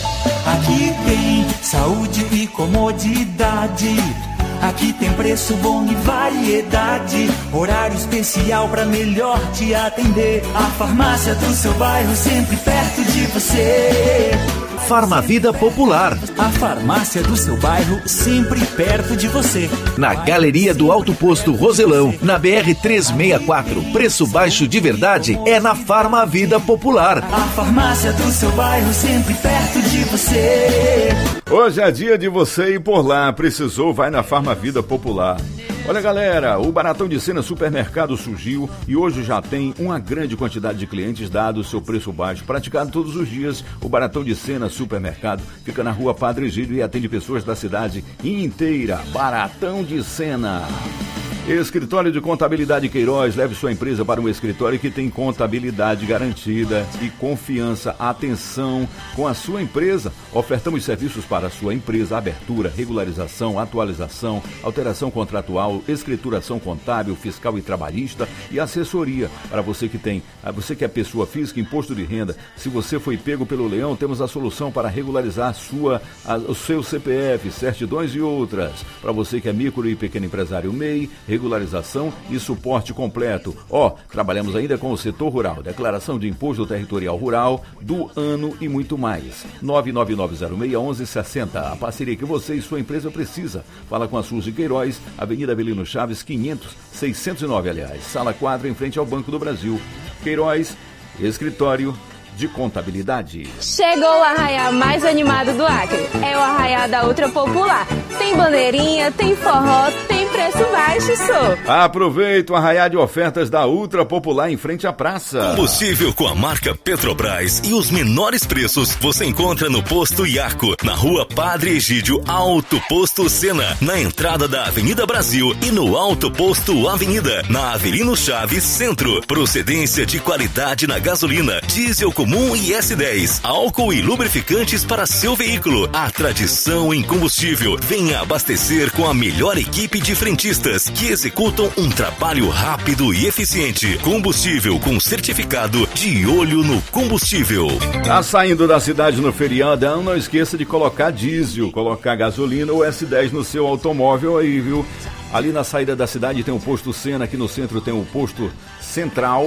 Aqui tem saúde e comodidade. Aqui tem preço bom e variedade. Horário especial pra melhor te atender. A farmácia do seu bairro sempre perto de você. Farmavida Popular. A farmácia do seu bairro sempre perto de você. Na Galeria do Alto Posto Roselão, na B R trezentos e sessenta e quatro. Preço baixo de verdade é na Farmavida Popular. A farmácia do seu bairro sempre perto de você. Hoje é dia de você ir por lá. Precisou, vai na Farmavida Popular. Olha, galera, o Baratão de Sena Supermercado surgiu e hoje já tem uma grande quantidade de clientes dado o seu preço baixo, praticado todos os dias. O Baratão de Sena Supermercado fica na Rua Padre Egídio e atende pessoas da cidade inteira. Baratão de Sena. Escritório de Contabilidade Queiroz, leve sua empresa para um escritório que tem contabilidade garantida e confiança. Atenção com a sua empresa. Ofertamos serviços para a sua empresa: abertura, regularização, atualização, alteração contratual, escrituração contábil, fiscal e trabalhista e assessoria. Para você que tem, você que é pessoa física, imposto de renda, se você foi pego pelo leão, temos a solução para regularizar a sua, a, o seu C P F, certidões e outras. Para você que é micro e pequeno empresário M E I, regularização e suporte completo. Ó, oh, trabalhamos ainda com o setor rural, declaração de imposto territorial rural do ano e muito mais. nove nove nove zero seis um um seis zero. A parceria que você e sua empresa precisa. Fala com a Suzy Queiroz, Avenida Avelino Chaves, quinhentos, seiscentos e nove, aliás. Sala quatro, em frente ao Banco do Brasil. Queiroz, escritório de contabilidade. Chegou o arraiá mais animado do Acre. É o arraiá da Ultra Popular. Tem bandeirinha, tem forró, tem preço baixo, sou. Aproveita o arraiá de ofertas da Ultra Popular em frente à praça. Combustível com a marca Petrobras e os menores preços você encontra no Posto Iarco, na Rua Padre Egídio, Alto Posto Sena, na entrada da Avenida Brasil e no Alto Posto Avenida, na Avelino Chaves Centro. Procedência de qualidade na gasolina, diesel comum e S dez, álcool e lubrificantes para seu veículo. A tradição em combustível. Venha abastecer com a melhor equipe de frentistas que executam um trabalho rápido e eficiente. Combustível com certificado de olho no combustível. Tá saindo da cidade no feriadão, não esqueça de colocar diesel, colocar gasolina ou S dez no seu automóvel aí, viu? Ali na saída da cidade tem o posto Sena, aqui no centro tem o posto Central.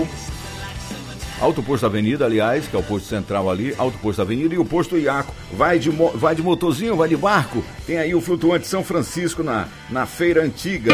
Alto Posto Avenida, aliás, que é o posto central ali, Alto Posto Avenida e o posto Iaco. Vai de, vai de motorzinho, vai de barco. Tem aí o flutuante São Francisco na, na Feira Antiga.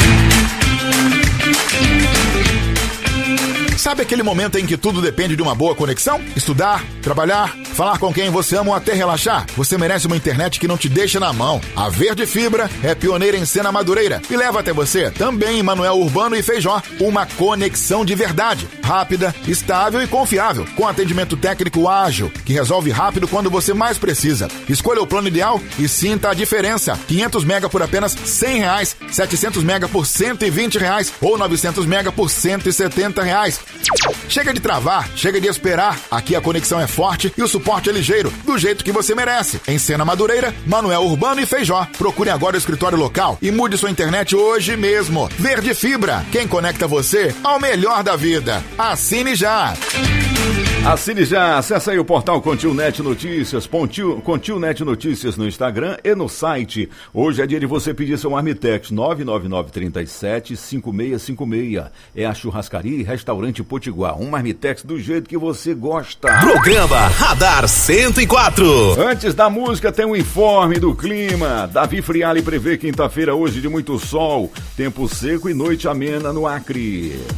Sabe aquele momento em que tudo depende de uma boa conexão? Estudar, trabalhar, falar com quem você ama ou até relaxar? Você merece uma internet que não te deixa na mão. A Verde Fibra é pioneira em Sena Madureira e leva até você, também em Manoel Urbano e Feijó, uma conexão de verdade, rápida, estável e confiável, com atendimento técnico ágil, que resolve rápido quando você mais precisa. Escolha o plano ideal e sinta a diferença. quinhentos mega por apenas cem reais, setecentos mega por cento e vinte reais ou novecentos mega por cento e setenta reais. Chega de travar, chega de esperar. Aqui a conexão é forte e o suporte é ligeiro, do jeito que você merece. Em Sena Madureira, Manoel Urbano e Feijó. Procure agora o escritório local e mude sua internet hoje mesmo. Verde Fibra, quem conecta você ao melhor da vida. Assine já! Assine já, acessa aí o portal Contil.net Notícias, Contil.net Notícias no Instagram e no site. Hoje é dia de você pedir seu Marmitex, nove nove nove, três sete, cinco seis cinco seis. É a churrascaria e restaurante Potiguar, um Marmitex do jeito que você gosta. Programa Radar cento e quatro. Antes da música tem um informe do clima. Davi Friali prevê quinta-feira hoje de muito sol, tempo seco e noite amena no Acre.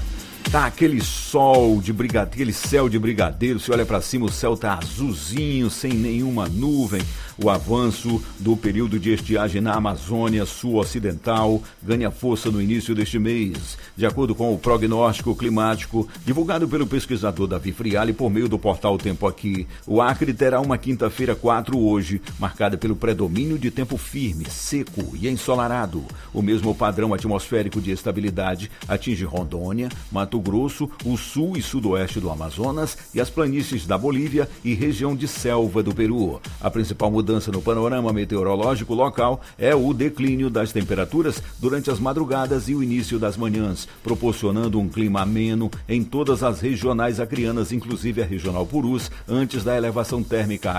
Tá aquele sol de brigadeiro, aquele céu de brigadeiro, você olha para cima, o céu tá azulzinho, sem nenhuma nuvem. O avanço do período de estiagem na Amazônia Sul-Ocidental ganha força no início deste mês. De acordo com o prognóstico climático divulgado pelo pesquisador Davi Friali por meio do portal Tempo Aqui, o Acre terá uma quinta-feira quatro hoje, marcada pelo predomínio de tempo firme, seco e ensolarado. O mesmo padrão atmosférico de estabilidade atinge Rondônia, Mato Grosso, o sul e sudoeste do Amazonas e as planícies da Bolívia e região de selva do Peru. A principal mudança no panorama meteorológico local é o declínio das temperaturas durante as madrugadas e o início das manhãs, proporcionando um clima ameno em todas as regionais acreanas, inclusive a regional Purus, antes da elevação térmica